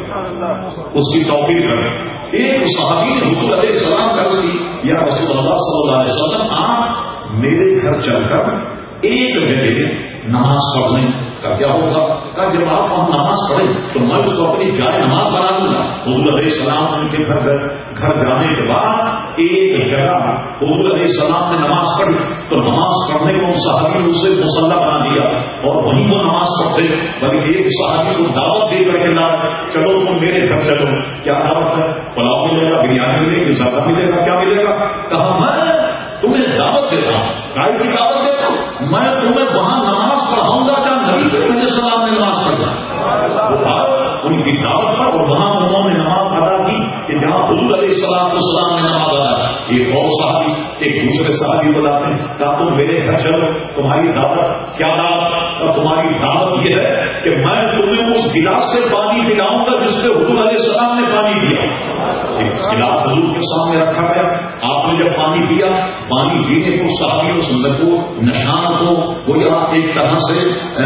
اس کی توفیق کرے. ایک صحابی نے حضور علیہ السلام کا عرض کی یا رسول اللہ صلی اللہ علیہ وسلم آپ میرے گھر چل کر ایک جگہ نماز پڑھنے کا کیا ہوگا؟ کہا جب آپ وہاں نماز پڑھیں تو میں اس کو اپنی جائے نماز بنا دوں گا. حضور علیہ السلام ان کے گھر جانے کے بعد ایک جگہ حضور علیہ السلام نے نماز پڑھی تو نماز پڑھنے کو صحابی نے اسے مصلی بنا دیا اور وہیں وہ نماز پڑھتے. بلکہ ایک صحابی کو دعوت دے کر کے لا چلو تم میرے گھر چلو. کیا دعوت ہے؟ پلاؤ ملے گا, بریانی ملے گی, زیادہ ملے گا, کیا ملے گا؟ کہا میں تمہیں دعوت دیتا ہوں. کائی کی دعوت دیتا ہوں؟ میں تمہیں وہاں نماز پڑھاؤں گا جہاں نبی کریم علیہ السلام نے نماز پڑھا. ان کی دعوت پر اور وہاں انہوں نے نماز ادا کی کہ جہاں حضور علیہ السلام نے نماز ادا. ایک اور صحابی ایک دوسرے صحابی بلاتے ہیں کہا تم میرے گھر چلو, تمہاری دعوت کیا دعوت؟ اور تمہاری دعوت یہ ہے کہ میں تمہیں اس گلاس سے پانی پلاؤں گا جس سے حضور علیہ السلام نے پانی پیا. ایک گلاس حضور کے سامنے رکھا گیا, آپ نے جب پانی پیا, پانی پینے کو صحابیوں سندر کو نشان کو وہ یہاں ایک طرح سے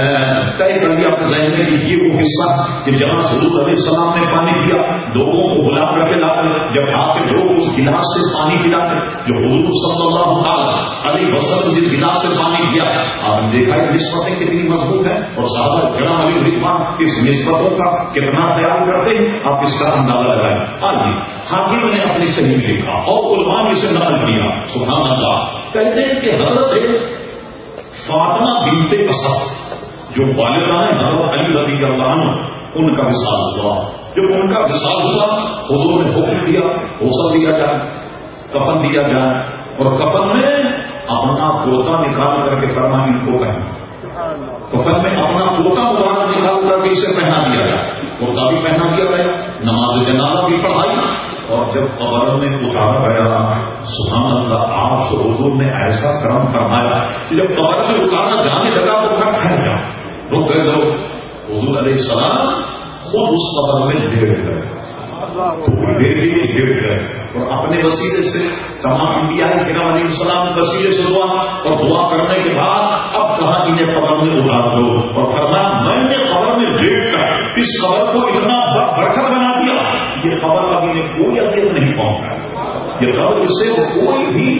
طے کر لیا اپنے ذہن میں کہ یہ وہ حصہ کہ جہاں حضور علیہ السلام نے پانی پیا لوگوں کو بلا کر کے لاتے جب آپ کے لوگ اس گلاس سے پانی پلاتے جو حضور صلی اللہ علیہ وسلم جس گلاس سے پانی پیا آپ نے دیکھا ہے نسبتیں کتنی مضبوط ہیں اور صحابہ کرام علیہ رضوان اس نسبتوں کا کتنا خیال کرتے ہیں آپ اس کا اندازہ لگائیں. آج حاکم نے اپنی صحیح لکھا اور علماء نے اسے نقل کیا. سبحان اللہ. کہتے ہیں کہ حضرت فاطمہ بنت اسد جو والدہ ہیں حضرت علی رضی اللہ عنہ ان کا وصال ہوا. جب ان کا وصال ہوا حضور نے حکم دیا غسل دیا جائے, کفن دیا جائے اور کفن میں اپنا کرتا نکال کر کے فرمایا ان کو پہنا. کفن میں اپنا کرتا مبارک نکال کر کے اسے پہنا دیا گیا. کرتا بھی پہنا دیا گیا, نماز جنازہ بھی پڑھائی اور جب قبر میں اتارا گیا سبحان اللہ آپ حضور نے ایسا کرم فرمایا کہ جب قبر میں اتارا جانے لگا تو گھر ٹھہر گیا, رک گئے لوگ. حضور علیہ السلام خود اس قبر میں لیٹ گئے, لیٹ گئے اور اپنے وسیلے سے تمام انبیاء کرام علیہ السلام وسیلے سے دعا اور دعا کرنے کے بعد اب کہاں انہیں قبر میں اتار دو اور فرمایا میں نے قبر میں لیٹ کر اس قبر کو اتنا برکت بنا دیا یہ خبر ابھی نے کوئی اثر نہیں پہنچا. یہ خبر اس سے کوئی بھی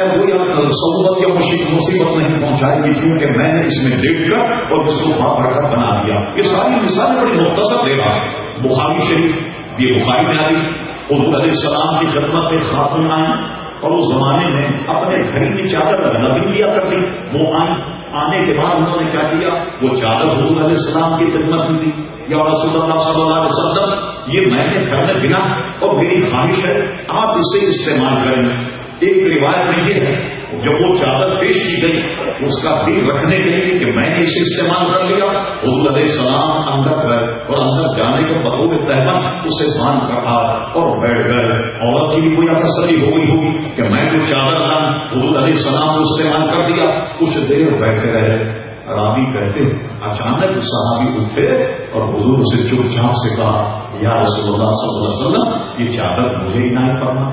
صعوبت یا مصیبت نہیں پہنچائے گی کیونکہ میں نے اس میں دیکھ کر اور اس کو برکت بنا دیا. یہ ساری مثالیں بڑی مختصر دے رہا ہے. بخاری شریف یہ بخاری میں آئی حضور علیہ السلام کی خدمت میں خاتون آئی اور اس زمانے میں اپنے گھر کی چادر نبی لیا کرتی. وہ آنے کے بعد انہوں نے کیا کیا وہ چادر حضور علیہ السلام کی خدمت میں دی. یا رسول اللہ صلی اللہ علیہ وسلم یہ میں نے گھر میں بنا اور میری خواہش ہے آپ اسے استعمال کریں. ایک روایت میں یہ ہے جب وہ چادر پیش کی گئی اس کا دل رکھنے کے لیے کہ میں نے اسے استعمال کر لیا حضور علیہ السلام اندر گئے اور اندر جانے کے بطور تہمت اسے باندھ کر اور بیٹھ گئے. عورت کی بھی کوئی تسلی ہو گئی ہوگی کہ میں جو چادر لاؤں حضور علیہ السلام کو استعمال کر دیا. کچھ دیر بیٹھے رہے. راوی کہتے اچانک صحابی اٹھے اور حضور سے چپ چاپ سے کہا یا رسول اللہ صلی اللہ علیہ وسلم یہ چادر مجھے عنایت فرما,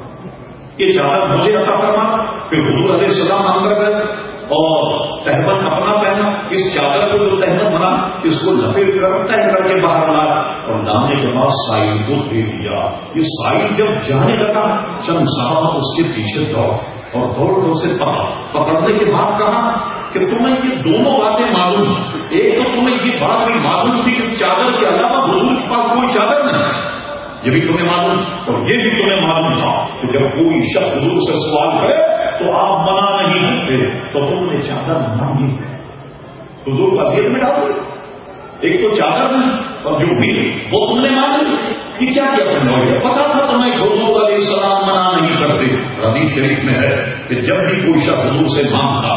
یہ چادر مجھے عطا فرما. پھر حضور علیہ السلام اندر گئے اور تہمت اپنا پہنا. اس چادر کو جو تہمت بنا اس کو لپیٹ کر تہ کر کے باہر لایا اور لانے کے بعد سائل کو دے دیا. یہ سائل جب جانے لگا چند صحابہ اس کے پیچھے دوڑ اور دوڑ کر اسے پکڑنے کے بعد کہا کہ تمہیں یہ دونوں باتیں معلوم. ایک تو تمہیں یہ بات بھی معلوم تھی کہ چادر کے علاوہ حضور کے پاس کوئی چادر نہیں, یہ بھی تمہیں معلوم اور یہ بھی تمہیں معلوم تھا کہ جب کوئی شخص حضور سے سوال کرے تو آپ منع نہیں کرتے. تو تم نے چادر مانگی حضور وصیت میں ڈال دی. ایک تو چادر نہیں اور جو بھی وہ تم نے مانگی کہ کیا تم نے پتا تھا تمہیں حضور علیہ السلام منع نہیں کرتے. حدیث شریف میں ہے کہ جب بھی کوئی شخص حضور سے مانگتا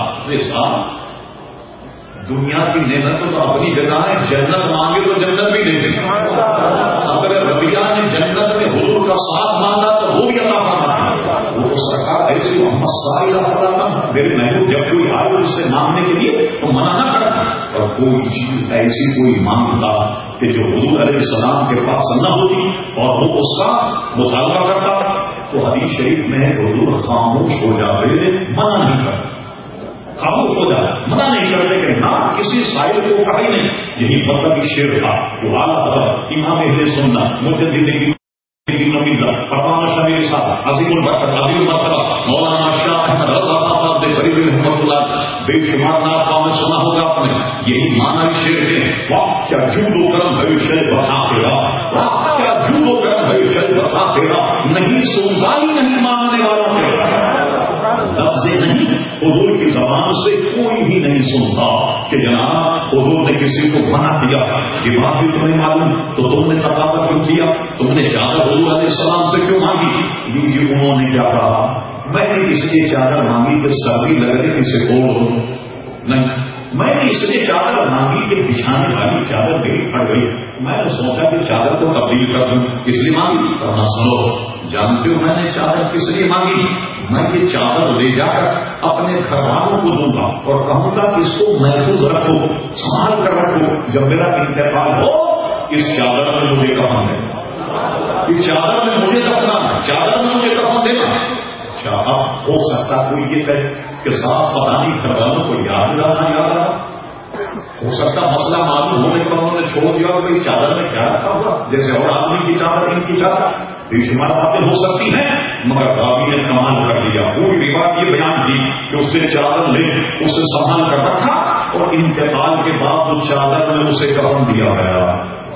دنیا کی نعمت تو اپنی جگہ ہے, جنت مانگے تو جنت بھی دے دیں. اگر ربیہ نے جنت میں حضور کا ساتھ مانگا تو وہ بھی عطا فرماتا. وہ تو سرکار ایسی محمد صلی اللہ علیہ وسلم میرے محبوب جب کوئی آئے اس سے مانگنے کے لیے تو منع نہ کرتا. اور کوئی چیز ایسی کوئی مانگتا کہ جو حضور علیہ السلام کے پاس نہ ہوتی اور وہ اس کا مطالبہ کرتا تو حدیث شریف میں حضور خاموش ہو جاتے, منع نہیں کرتے. خاموش ہو جاتا, منع نہیں کرتے کہ نہ کسی سائل کو کہا ہی نہیں یہی مطلب شعر تھا جو اعلیٰ حضرت امام اہل سنت مجدد فرمان شامل صاحب عظیم البرکت عظیم المرتبہ مولانا شاہ احمد رضا آباد بریلوی رحمۃ اللہ بے شمار نعتوں میں سنا ہوگا آپ نے. یہی معنی شعر کے واہ کیا جود و کرم ہے شے بتا تیرا، واہ کیا جود و کرم ہے شے بتا تیرا، نہیں سنتا ہی نہیں ماننے والا تیرا. لفظ نہیں حضور کی زبان سے کوئی بھی نہیں سنتا کہ جناب حضور نے کسی کو منع کیا. یہ بات بھی تمہیں معلوم تو تم نے تقاضا کیوں کیا، تم نے چادر حضور علیہ السلام سے کیوں مانگی؟ یہ انہوں نے کیا کہا، میں نے اس لیے چادر مانگی کہ سردی لگ رہی اسے توڑ دوں، نہیں میں نے اس لیے چادر مانگی کہ بچھانے والی چادر میری پڑ گئی، میں نے سوچا کہ چادر کو تبدیل کر دوں اس لیے مانگی. کرنا سنو، جانتے ہو میں نے چادر کس لیے مانگی؟ میں یہ چادر لے جا کر اپنے گھر والوں کو دوں گا اور کہوں گا کہ اس کو محفوظ رکھو، سنبھال کر رکھو، جب میرا انتقال ہو اس چادر میں مجھے کفن دینا، اس چادر میں مجھے دفنا، چادر میں مجھے کفن دینا. اچھا اب ہو سکتا کوئی یہ کہے کہ صاحب پتہ نہیں گھر والوں کو یاد رہنا یاد رہا، ہو سکتا مسئلہ معلوم ہونے پر انہوں نے چھوڑ دیا اور کوئی چادر میں کیا رکھا ہوا جیسے اور آدمی کی چادر ان کی چادر، بے شمار باتیں ہو سکتی ہیں. مگر راوی نے کمال کر دیا، پوری روایت یہ بیان کی کہ اس نے چادر لے اسے سنبھال کر رکھا اور انتقال کے بعد اس چادر میں اسے کفن دیا گیا،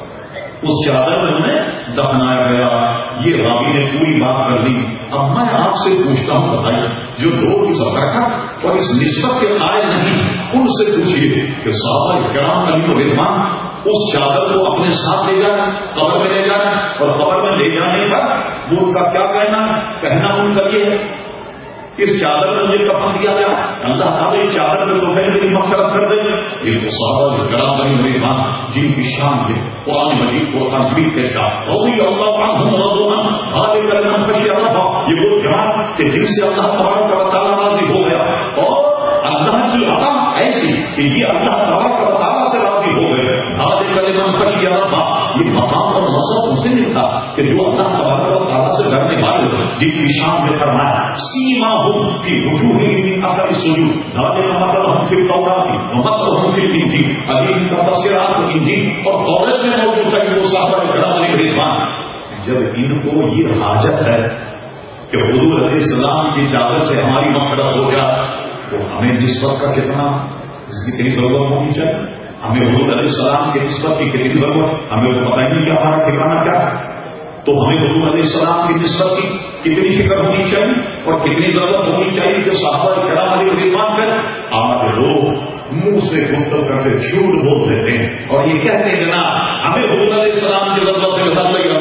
اس چادر میں انہیں دفنایا گیا. یہ راوی نے پوری بات کر لی. اب میں آپ سے پوچھتا ہوں بتائیے جو لوگ اس برکت اور اس نسبت کے قائل نہیں ان سے پوچھیے کہ صحابہ کرام علی رضوان اس چادر کو اپنے ساتھ لے جائیں، قبر میں لے جائیں اور قبر میں لے جانے پر وہ ان کا کیا کہنا ان کا یہ ہے اس چادر میں مجھے کفن دیا گیا، اللہ تعالیٰ اس چادر میں تو میری مغفرت کر دے. یہ صحابہ کرام علی رضوان جن کی شان ہے قرآن مجید کو تنبیہ کے ساتھ رضی اللہ عنہم ورضوا عنہ ذلک لمن خشی ربہ، یہ وہ جماعت کہ جن سے اللہ تبارک و تعالیٰ راضی ہو گیا اور اللہ کی عطا ایسی کہ یہ اللہ تبارک و تعالیٰ سے راضی ہو گئے. ذلک لمن خشی ربہ، یہ مقام اور مقصد اسے ملتا کہ جو اللہ تبارک و تعالیٰ سے ڈرنے والے جن کی شان میں فرمایا سیما کی وجوہہم من اثر السجود ذلک مثلهم فی التوراۃ ومثلهم فی الانجیل. ابھی کا تذکرہ انجیل اور تورات میں موجود ہے وہ صحابہ کرام علیہ رضوان. جب ان کو یہ حاجت ہے کہ حضور علیہ السلام کی چادر سے ہماری مغفرت ہو جائے تو ہمیں نسبت کا کتنا اس کی کتنی ضرورت ہونی چاہیے. ہمیں حضور علیہ السلام کی نسبت کی کتنی ضرورت، ہمیں تو پتہ ہی نہیں کہ ہمارا ٹھکانا کیا ہے. تو ہمیں حضور علیہ السلام کی نسبت کی کتنی فکر ہونی چاہیے اور کتنی ضرورت ہونی چاہیے کہ صحابہ کرام علیہ رضوان کر. آج لوگ منہ سے گفتگو کرتے جھوٹ بول دیتے ہیں اور یہ کہتے ہیں جناب ہمیں حضور علیہ السلام کی ضرورت ہے،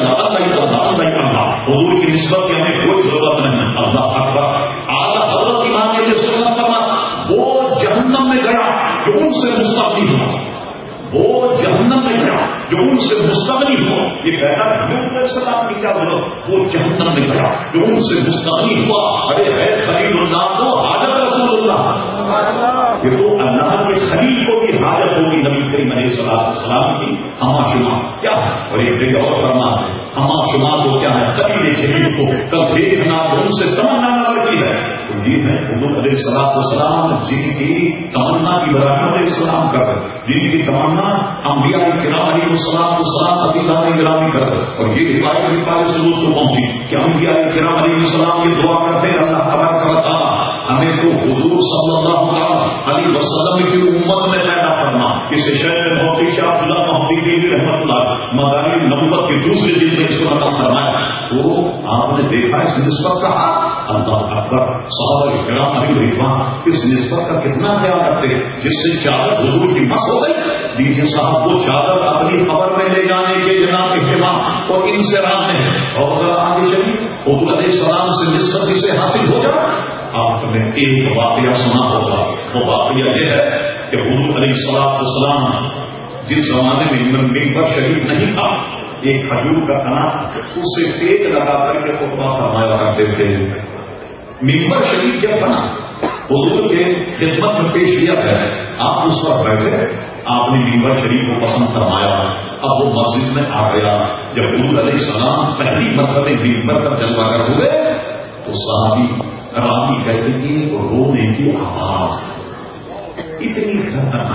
حضور کی نسبت کی ہمیں کوئی ضرورت نہیں. اللہ اکبر. اعلیٰ حضرت امام علیہ السلام فرمایا وہ جہنم میں گیا جو ان سے مستغنی ہوا، وہ جہنم میں گیا جو ان سے مستغنی ہوا. یہ کہنا حضور علیہ السلام کی کیا ضرورت، وہ جہنم میں گیا جو ان سے مستغنی ہوا. ارے ہے خلیل اللہ کو حاجت رسول اللہ، یہ تو اللہ کے خلیل کو بھی حاجت ہوگی نبی کریم علیہ السلام کی. ہما شما کیا ہے اور ایک جگہ اور فرما ہے ہما شما کو کیا ہے خلیل جلیل کو کل دیکھنا تو ان سے تمنا نہ لگتی ہے. تو یہ ہے حضور علیہ السلام جن کی تمنا ابراہیم علیہ السلام کر جن کی تمنا انبیاء کرام علیہ السلام عزیزان گرامی کر اور یہ روایت بھی پارے ثبوت کو پہنچی کہ انبیاء کرام علیہ السلام کی دعا کرتے ہیں اللہ تبارک و تعالیٰ ہمیں تو حضور صلی اللہ علیہ وسلم کی امت میں پیدا کرنا. اس شہر میں محتی شاہ عبداللہ محتی دیوی رحمۃ اللہ مداری نبوت کی دوسری جلد میں اس کو نقل فرمایا. تو آپ نے دیکھا اس نسبت کا اللہ اکبر. صحابہ کرام علیہ رضوان اس نسبت کا کتنا خیال رکھتے ہیں جس سے چادر حضور کی مس ہو گئی. دیجیے صاحب وہ چادر اپنی قبر میں لے جانے کے جناب اہتمام اور ان سے رام میں اور ذرا آگے چلیے حضور علیہ السلام سے نسبت اسے حاصل ہو جائے. آپ نے ایک واقعہ سنا ہوگا، وہ واقعہ یہ ہے کہ حضور علیہ السلام جس زمانے میں ممبر شریف نہیں تھا ایک کھجور کا تنا اس سے پیٹ لگا کر کے خطبہ فرمایا کرتے تھے. ممبر شریف جب بنا حضور کے خدمت میں پیش کیا گیا آپ اس پر بیٹھے آپ نے ممبر شریف کو پسند فرمایا. اب وہ مسجد میں آ گیا. جب حضور علیہ السلام پہلی مرتبہ ممبر پر جلوہ گر ہوئے تو صحابی راوی کہتے کہ رونے کی آواز اتنی خطرناک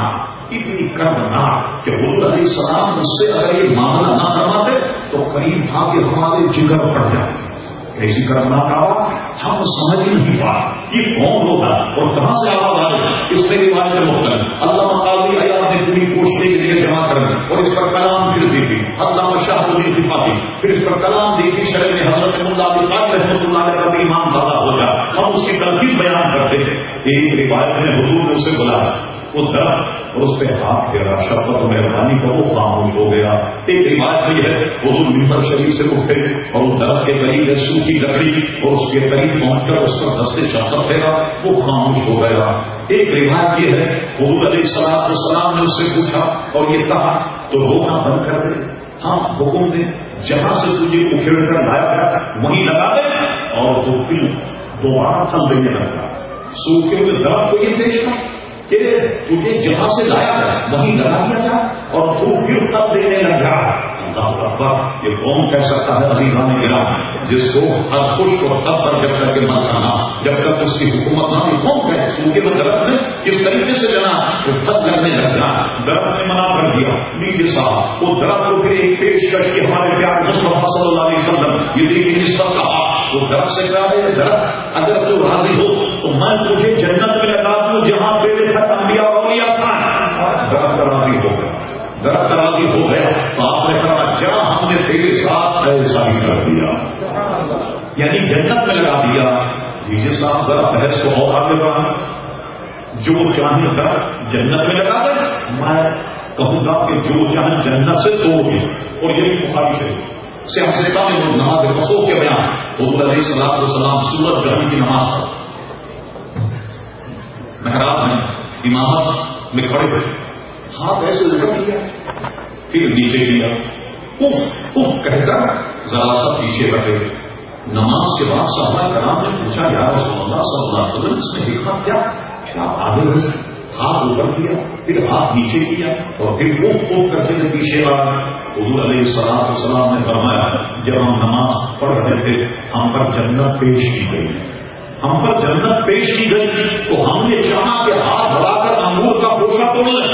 اتنی کربناک کہ حضور علیہ السلام اس سے اگر یہ معاملہ نہ کرواتے تو قریب تھا کہ ہمارے جگر پڑ جائے. ایسی کربناک آواز ہم سمجھ ہی نہیں پا یہ کون ہوگا اور کہاں سے آواز آ رہی. اس میں روایت مختلف علامہ قاضی عیاض نے پوری پوچھنے کے لیے جمع کرنا اور اس پر کلام پھر دی تھی. علامہ شاہ الدین اتفاقی پھر اس پر کلام دی تھی. شرح میں حضرت ملا علی قاری رحمۃ اللہ علیہ کا ایمان پیدا ہو جائے ہم اس کی تلقین بیان کرتے ہیں. ایک روایت میں حضور نے اسے بلایا وہ درخت اور اس پہ ہاتھ پھیرا شفقت و مہربانی کا وہ خاموش ہو گیا. ایک روایت بھی ہے حضور ممبر شریف سے اٹھے اور وہ درخت کے قریب سوکھی لکڑی اور اس کے قریب پہنچ کر اس پر دستے شفقت پھیرا وہ خاموش ہو گیا. ایک روایت یہ ہے حضور علیہ السلام نے اس سے پوچھا اور یہ کہا تو رونا بند کر دے. ہاں حکم دے جہاں سے تجھے اکھیڑ کر لایا تھا وہیں لگا دے اور وہ پھر دوبارہ پھل دینے لگا. سوکھے ہوئے درخت کو یہ پیش کر کہ تجھے جہاں سے لایا ہے وہیں لگا دیا جائے اور تو پھر پھل دینے لگ رہا. اللہ اکبر. یہ کون کہہ سکتا ہے عزیزان کرام جس کو ہر خشک اور تب پر جب تک کہ مت آنا جب تک اس کی حکومت نہ کون کہے سوکھے میں درخت میں اس طریقے سے جنا وہ پھل لگنے لگ جائے. درخت نے منع کر دیا نیچے صاحب وہ درخت کو پھر ایک پیشکش کی ہمارے پیارے مصطفیٰ صلی اللہ علیہ وسلم یہ دیکھیے نسبت کہا وہ درخت سے کہا ہے درخت اگر تو راضی ہو تو میں تجھے جنت میں لگا دوں جہاں تیرے تک انبیاء اولیاء تھا. درخت راضی ہو گیا. درخت راضی ہو گیا تو آپ نے کہا جہاں ہم نے تیرے ساتھ ایسا ہی کر دیا یعنی جنت میں لگا دیا. دیجیے صاحب ذرا بحث کو اور آگے بڑھا. جو چاہیں درخت جنت میں لگا دے میں کہوں گا کہ جو چاہیں جنت سے توڑ دے. اور یہ بھی بخاری شریف سے ہم سے کہا وہ نماز مصوف کے بیان حضور علیہ الصلوۃ والسلام سورج گرہن کی نماز محراب میں امامت میں کھڑے ہوئے ہاتھ ایسے اوپر کیا پھر نیچے کیا اف اف کہہ کر ذرا سا پیچھے ہٹے. نماز کے بعد صحابہ کرام نے پوچھا یا رسول اللہ صلی اللہ علیہ وسلم اس میں حکمت کیا آگے ہوئے ہاتھ اوپر کیا پھر ہاتھ نیچے کیا اور پھر اف اف کرتے ہوئے پیچھے آ. حضور علیہ الصلوۃ والسلام نے فرمایا جب ہم نماز پڑھ رہے تھے ہم پر جنت پیش کی گئی ہم پر جنت پیش کی گئی تو ہم نے چاہا کہ ہاتھ بڑھا کر انگور کا پوشا توڑ لیں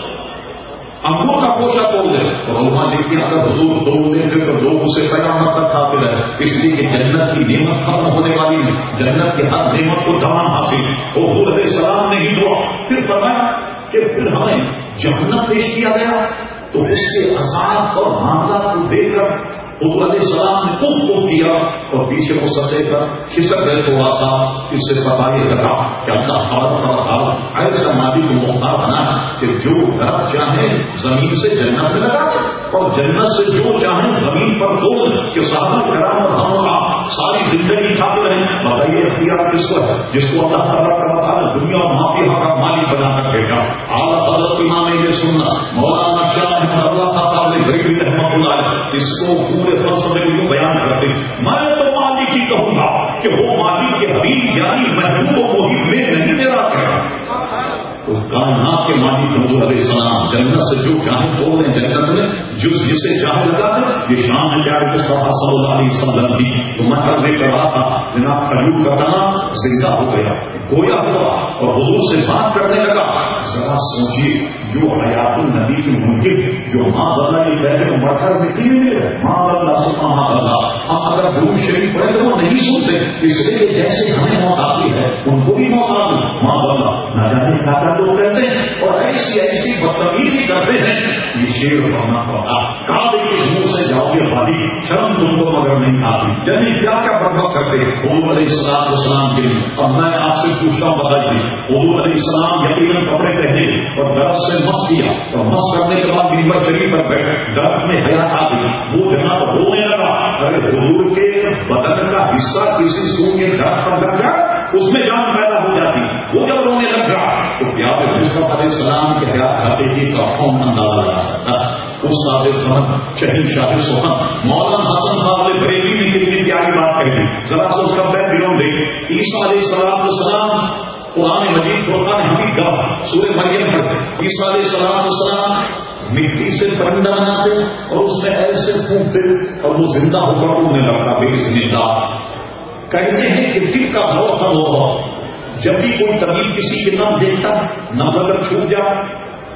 انگور کا پوشا توڑ دے. اور علماء دیکھتے اگر حضور توڑ دیں گے تو لوگ اسے قیامت تک کھاتے رہے. اس لیے کہ جنت کی نعمت ختم ہونے والی ہے جنت کی ہر نعمت کو دمان حاصل. اور حضور علیہ السلام نے ہی دعا پھر فرمایا کہ پھر ہمیں جہنم پیش کیا گیا تو اس کے عذاب اور معاملات کو دیکھ کر حضور علیہ السلام نے کف کیا اور پیچھے کو سطح پر کھسک گئے تھوڑا سا. اس سے پتا یہ لگا کہ اللہ تعالیٰ ایسا مالی کو مختار بنا کہ جو درخت چاہے زمین سے جنت میں لگا اور جنت سے جو چاہے زمین پر دو کہ صحابہ کرام اور ہم اور آپ ساری زندگی کھاتے رہیں. بتائیے اختیار کس کو ہے جس کو اللہ تعالیٰ دنیا اور معافی کا مالک بنا کر بیٹا. اعلیٰ حضرت امام نے سننا مولانا شاہ اللہ تعالیٰ نے غریبی رحمت اللہ اس کو پورے فلسفے کو بیان کرتے. میں تو مالک ہی کہوں گا کہ وہ مالک کے حبیب یعنی محبوب و محب میں نہیں میرا کہا اس کائنات کے مالک حضور علیہ السلام جنت سے جو چاہے توڑ لیں جنت میں جسے چاہے لگا دیں. یہ شان ہے پیارے مصطفیٰ صلی اللہ علیہ وسلم کی. تو میں عرض کر رہا تھا جناب کھجور کا دانا زندہ ہو گیا گویا ہوا اور حضور سے بات کرنے لگا. ذرا سوچیے جو حیات النبی کی منکر جو ماں اللہ یہ کہہ رہے مر کر مٹی میں ملے ماں اللہ سبحانہ اللہ ہم اگر درود شریف پڑھے تو وہ نہیں سنتے. اس لیے جیسے ہمیں موت آتی ہے ان کو بھی موت آتی ماں اللہ نہ جانے کیا لوگ کہتے ہیں اور ایسی بدتمیزی کرتے ہیں. یہ شیر پڑھنا پڑا کعبے کے منہ سے جاؤ گے خالی شرم تم کو مگر نہیں آتی. یعنی کیا کیا برباد کرتے حضور علیہ السلام والسلام کے لیے. اب میں آپ سے پوچھتا ہوں بتائیے حضور علیہ السلام یقیناً کپڑے پہنے اور درخت سے مس کیا اور مس کرنے کے بعد ممبر شریف پر بیٹھے درخت میں حیات آ گئی وہ جناب رونے لگا. ارے حضور کے بدن کا حصہ کسی سو کے درخت پر لگ جائے اس میں جان پیدا ہو جاتی. وہ جب رونے لگ گیا تو پیارے مصطفیٰ علیہ السلام کے حیات کھاتے کی کا کون اندازہ لگا سکتا. استاد زمن شہید شاہ سخن مولانا حسن صاحب بریلی نے کتنی پیاری بات کہی. ذرا سا اس کا بیک گراؤنڈ دیکھ. عیسیٰ علیہ السلام قرآن مجید قرآن حمید کا سورہ مریم پڑھتے. عیسیٰ علیہ السلام مٹی سے پرندہ بناتے اور اس میں ایسے پھونکتے اور وہ زندہ ہو کر اڑنے لگتا. بے اللہ کہتے ہیں کہ دل کا دور ہو جب بھی کوئی طبیب کسی کے نام دیکھتا نظر چھوٹ جائے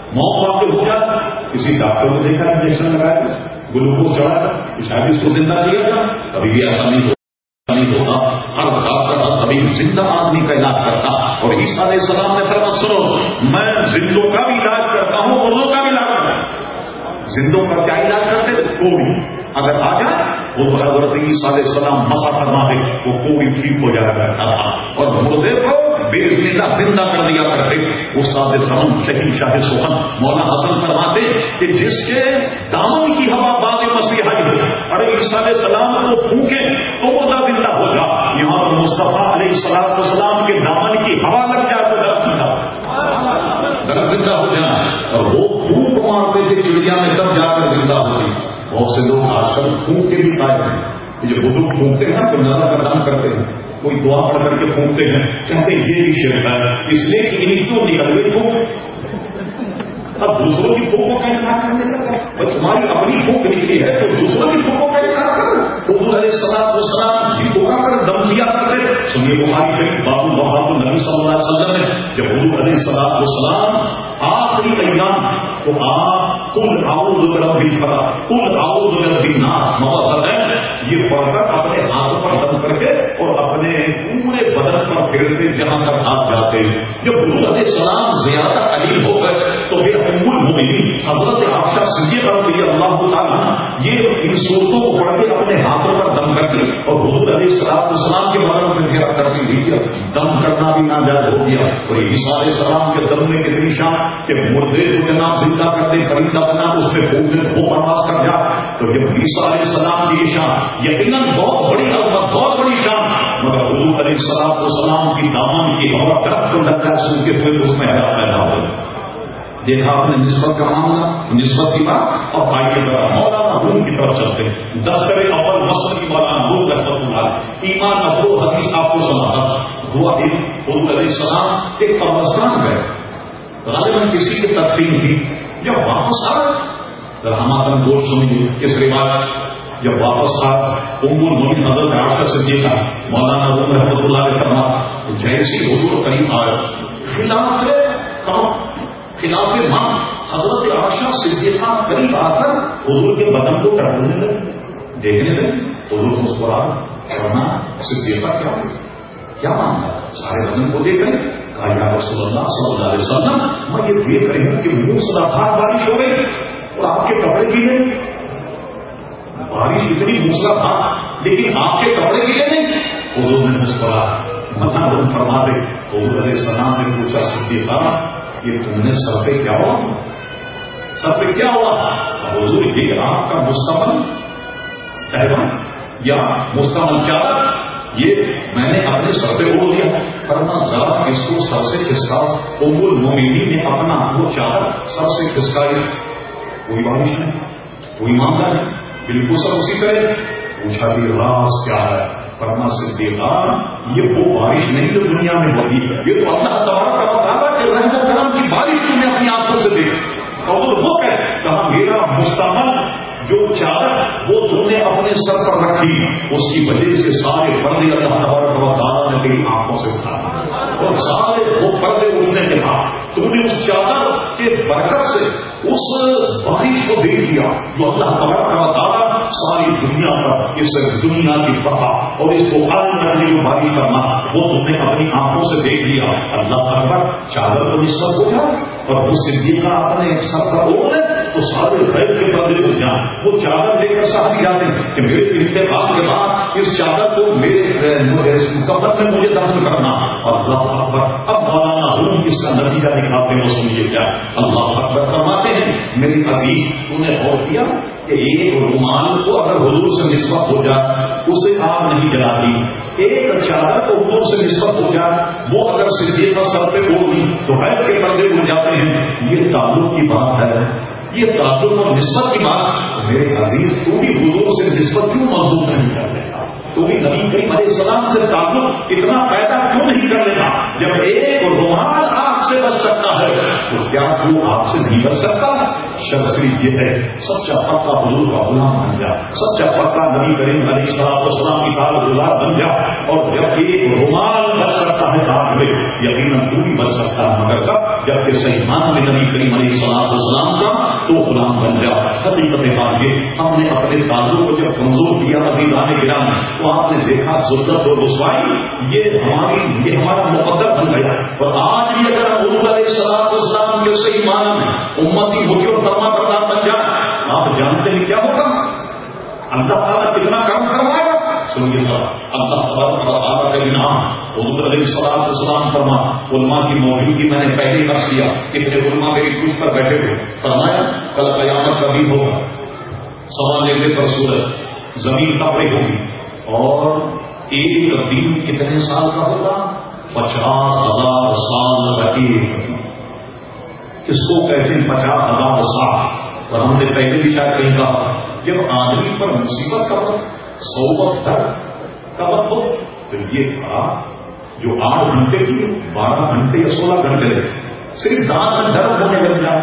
موت واقع ہو جاتا، کسی ڈاکٹر کو دیکھا انجیکشن لگایا، گلوکوز چڑھایا، شاید اس کو زندہ کیا تھا، کبھی بھی ایسا نہیں ہوتا. ہر ڈاکٹر ابھی زندہ آدمی کا علاج کرتا. اور عیسیٰ علیہ السلام نے فرمایا سنو میں زندوں کا بھی علاج کرتا ہوں، مردوں کا بھی علاج کرتا ہوں. زندوں کا کیا علاج کرتے تھے؟ کوئی اگر آ جائے وہ حضرت عیسیٰ علیہ السلام مسا فرما دے وہ کوئی ٹھیک ہو جایا کرتا تھا. اور مردے کو بے اذن اللہ زندہ کر دیا کرتے. استاد زمن شہید شاہ سخن مولانا حسن فرماتے کہ جس کے دامن کی ہوا باد مسیحا ہو، ارے عیسیٰ علیہ السلام کو پھونکے تو وہ زندہ ہو جا. یہاں پر مصطفیٰ علیہ السلام کے دامن کی ہوا لگ جائے تو درد زندہ ہو جائے. اور وہ پھونک مارتے تھے چڑیا میں تب جا کر زندہ ہوتی. بہت سے لوگ آج کل پھونک کے بھی پائے ہیں، جو بزرگ پھونکتے ہیں تو نظر کا دم کرتے ہیں، کوئی دعا پڑھ کر کے پھونکتے ہیں، کہتے ہیں یہ بھی شرک ہے، اس لیے کہ انہیں کیوں نکل گئی پھونک. اب دوسروں کی پھونک کو کا انکار کرنے لگا. تمہاری اپنی پھونک نکلی ہے تو دوسروں کی پھونکوں کا انکار کرو. حضور علیہ السلام جن کو کر دم دیا کرتے. سنیے بخاری شریف باب الوفات النبی صلی اللہ علیہ وسلم نے جب حضور علیہ السلام آخری ایام تو آپ قل اعوذ برب الفلق قل اعوذ برب الناس موعظتین یہ پڑھ کر اپنے ہاتھوں پر دم کر کے اور اپنے پورے بدن پر پھیرتے جہاں تک ہاتھ جاتے. جب حضور علیہ السلام زیادہ قلیل ہو گئے تو پھر ام المؤمنین حضرت عائشہ صدیقہ رضی اللہ تعالیٰ یہ ان صورتوں کو پڑھ کے اپنے ہاتھوں پر دم کرتی اور حضور علیہ السلام کے بارے میں پھر کرتی تھی. دم کرنا بھی ناجائز ہو گیا. اور عیسیٰ علیہ السلام کے دم میں کتنی شان کہ مردے کو جناب زندہ کرتے پرندہ بنا اس پہ وہ پرواز کر جائے. تو جب عیسیٰ علیہ السلام کی شان یقیناً بہت بڑی عظمت بہت بڑی شان، مگر حضور علیہ السلام کی دامن کی ہوا درخت کو لگتا ہے سن کے پھر اس میں حیات پیدا ہو. دیکھا آپ نے نسبت کا معاملہ، نسبت کی بات. اور آئیے ذرا مولانا روم کی طرف چلتے ہیں. دفتر اول مصر کی مولانا روم رحمۃ اللہ ایمان افرو حدیث آپ کو سناتا ہوا. ایک حضور علیہ السلام ایک قبرستان گئے، غالباً کسی کی تقسیم تھی. جب واپس آئے ہمارا دوست سنیے اس روایت. جب واپس آئے ام المؤمنین حضرت عائشہ صدیقہ مولانا روم رحمۃ اللہ علیہ فرمایا جیسی حضور قریب آئے خلاف ماں حضرت عائشہ صدیقہ قریب آ کر حضور کے بدن کو ٹہلنے لگے، دیکھنے لگے. حضور مسکرا کرنا صدیقہ کیا مانگا؟ سارے بدن کو دیکھ رہے. کہا یا رسول اللہ صلی اللہ علیہ وسلم میں یہ دیکھ رہی ہوں کہ موسلادھار بارش ہو گئی اور آپ کے کپڑے گیلے نہیں. بارش اتنی موسلادھار لیکن آپ کے کپڑے گیلے نہیں. حضور نے مسکرا منا روم فرما دے. حضور علیہ السلام نے پوچھا صدیقہ یہ تم نے سر پہ کیا ہوا؟ سر پہ کیا ہوا؟ حضور یہ آپ کا مستقبل کہنا یا مستقبل چادر یہ میں نے اپنے سر پہ اوڑھ لیا. فرما ذرا اس کو سر سے کھسکا. ام المؤمنین نے اپنا وہ چادر سر سے کھسکائی. کوئی بارش نہیں، کوئی معاملہ نہیں، بالکل سب اسی طرح. پوچھا کہ راز کیا ہے؟ فرما صدیقہ یہ وہ بارش نہیں جو دنیا میں ہوتی، یہ تو اللہ تبارک و تعالیٰ کے رحم و کرم کی بارش تم نے اپنی آنکھوں سے دیکھی. اور وہ کہا میرا مستقبل جو چادر وہ تم نے اپنے سر پر رکھی اس کی وجہ سے سارے پردے اللہ تبارک و تعالیٰ نے تیری آنکھوں سے اٹھایا اور سارے وہ پردے اٹھنے کے بعد تم نے اس چادر کے برکت سے اس بارش کو دیکھ لیا جو اللہ تبارک و تعالیٰ ساری دنیا پر اس دنیا کی بقا اور اس کو قائم رکھنے کی بارش کرنا وہ تم نے اپنی آنکھوں سے دیکھ لیا. اللہ اکبر. چادر کو نسبت ہو جائے اور وہ صدیقہ اپنے سر پر اوڑھ لے تو سارے غیب کے پردے ہو جائیں. وہ چادر لے کر صحابی جاتے ہیں کہ میرے انتقال کے بعد اس چادر کو میرے قبر میں مجھے دفن کرنا. اور اللہ اکبر. اب مولانا روم اس کا نتیجہ نکالتے ہیں وہ سنیے کیا. اللہ اکبر فرماتے ہیں میری عزیز تو نے غور کیا کہ ایک رومال کو اگر حضور سے نسبت ہو جائے اسے آگ نہیں جلاتی. ایک چادر کو حضور سے نسبت ہو جائے وہ اگر صدیقہ سر پہ اوڑھ لی تو غیب کے پردے اڑ جاتے ہیں. یہ تعلق کی بات ہے، یہ تعلق اور نسبت کی بات. میرے عزیز تو بھی حضور سے نسبت کیوں مضبوط نہیں کر لیتا؟ تو بھی نبی کریم علیہ السلام سے تعلق اتنا پیدا کیوں نہیں کر لیتا؟ جب ایک رومال آپ سے بچ سکتا ہے تو کیا وہ آپ سے نہیں بچ سکتا؟ شرط صرف یہ ہے سچا پکا حضور کا غلام بن جا، سچا پکا نبی کریم علیہ السلام کی تعلق گزار بن جا، اور جب ایک رومال بن سکتا ہے ہاتھ میں یقیناً تو بھی بن سکتا ہے، مگر کب جبکہ صحیح معنی میں نبی کریم علیہ السلام کا تو غلام بن جا۔ حقیقت بات یہ ہم نے اپنے تعلق کو جب کمزور کیا عزیزان گرامی تو آپ نے دیکھا ذلت اور رسوائی یہ ہمارا مقدر بن گیا، اور آج بھی اگر ہم حضور علیہ السلام کے صحیح معنی میں امتی ہوگی اور فرما بردار بن جائے، آپ جانتے ہیں کیا ہوگا؟ اللہ تعالیٰ کتنا کام کروائے گا۔ سنیے گا اللہ تعالیٰ کا انعام حضور علیہ السلام فرما علماء کی موجودگی میں نے پہلے عرض کیا، اتنے علماء میری پوچھ پر بیٹھے ہوئے، فرمایا کل قیامت کا دن ہوگا، سوا لینے پر سورج زمین کپڑے ہوگی، اور ایک دن کتنے سال کا ہوگا؟ 50,000 سال کا ایک۔ کس کو کہتے ہیں 50,000 سال؟ اور ہم نے پہلے بھی شاید کہیں کہا جب آدمی پر مصیبت کا وقت، صحبت کا وقت ہو تو یہ کہا جو 8 گھنٹے کی 12 گھنٹے یا 16 گھنٹے صرف دانت میں درد ہونے لگ جائے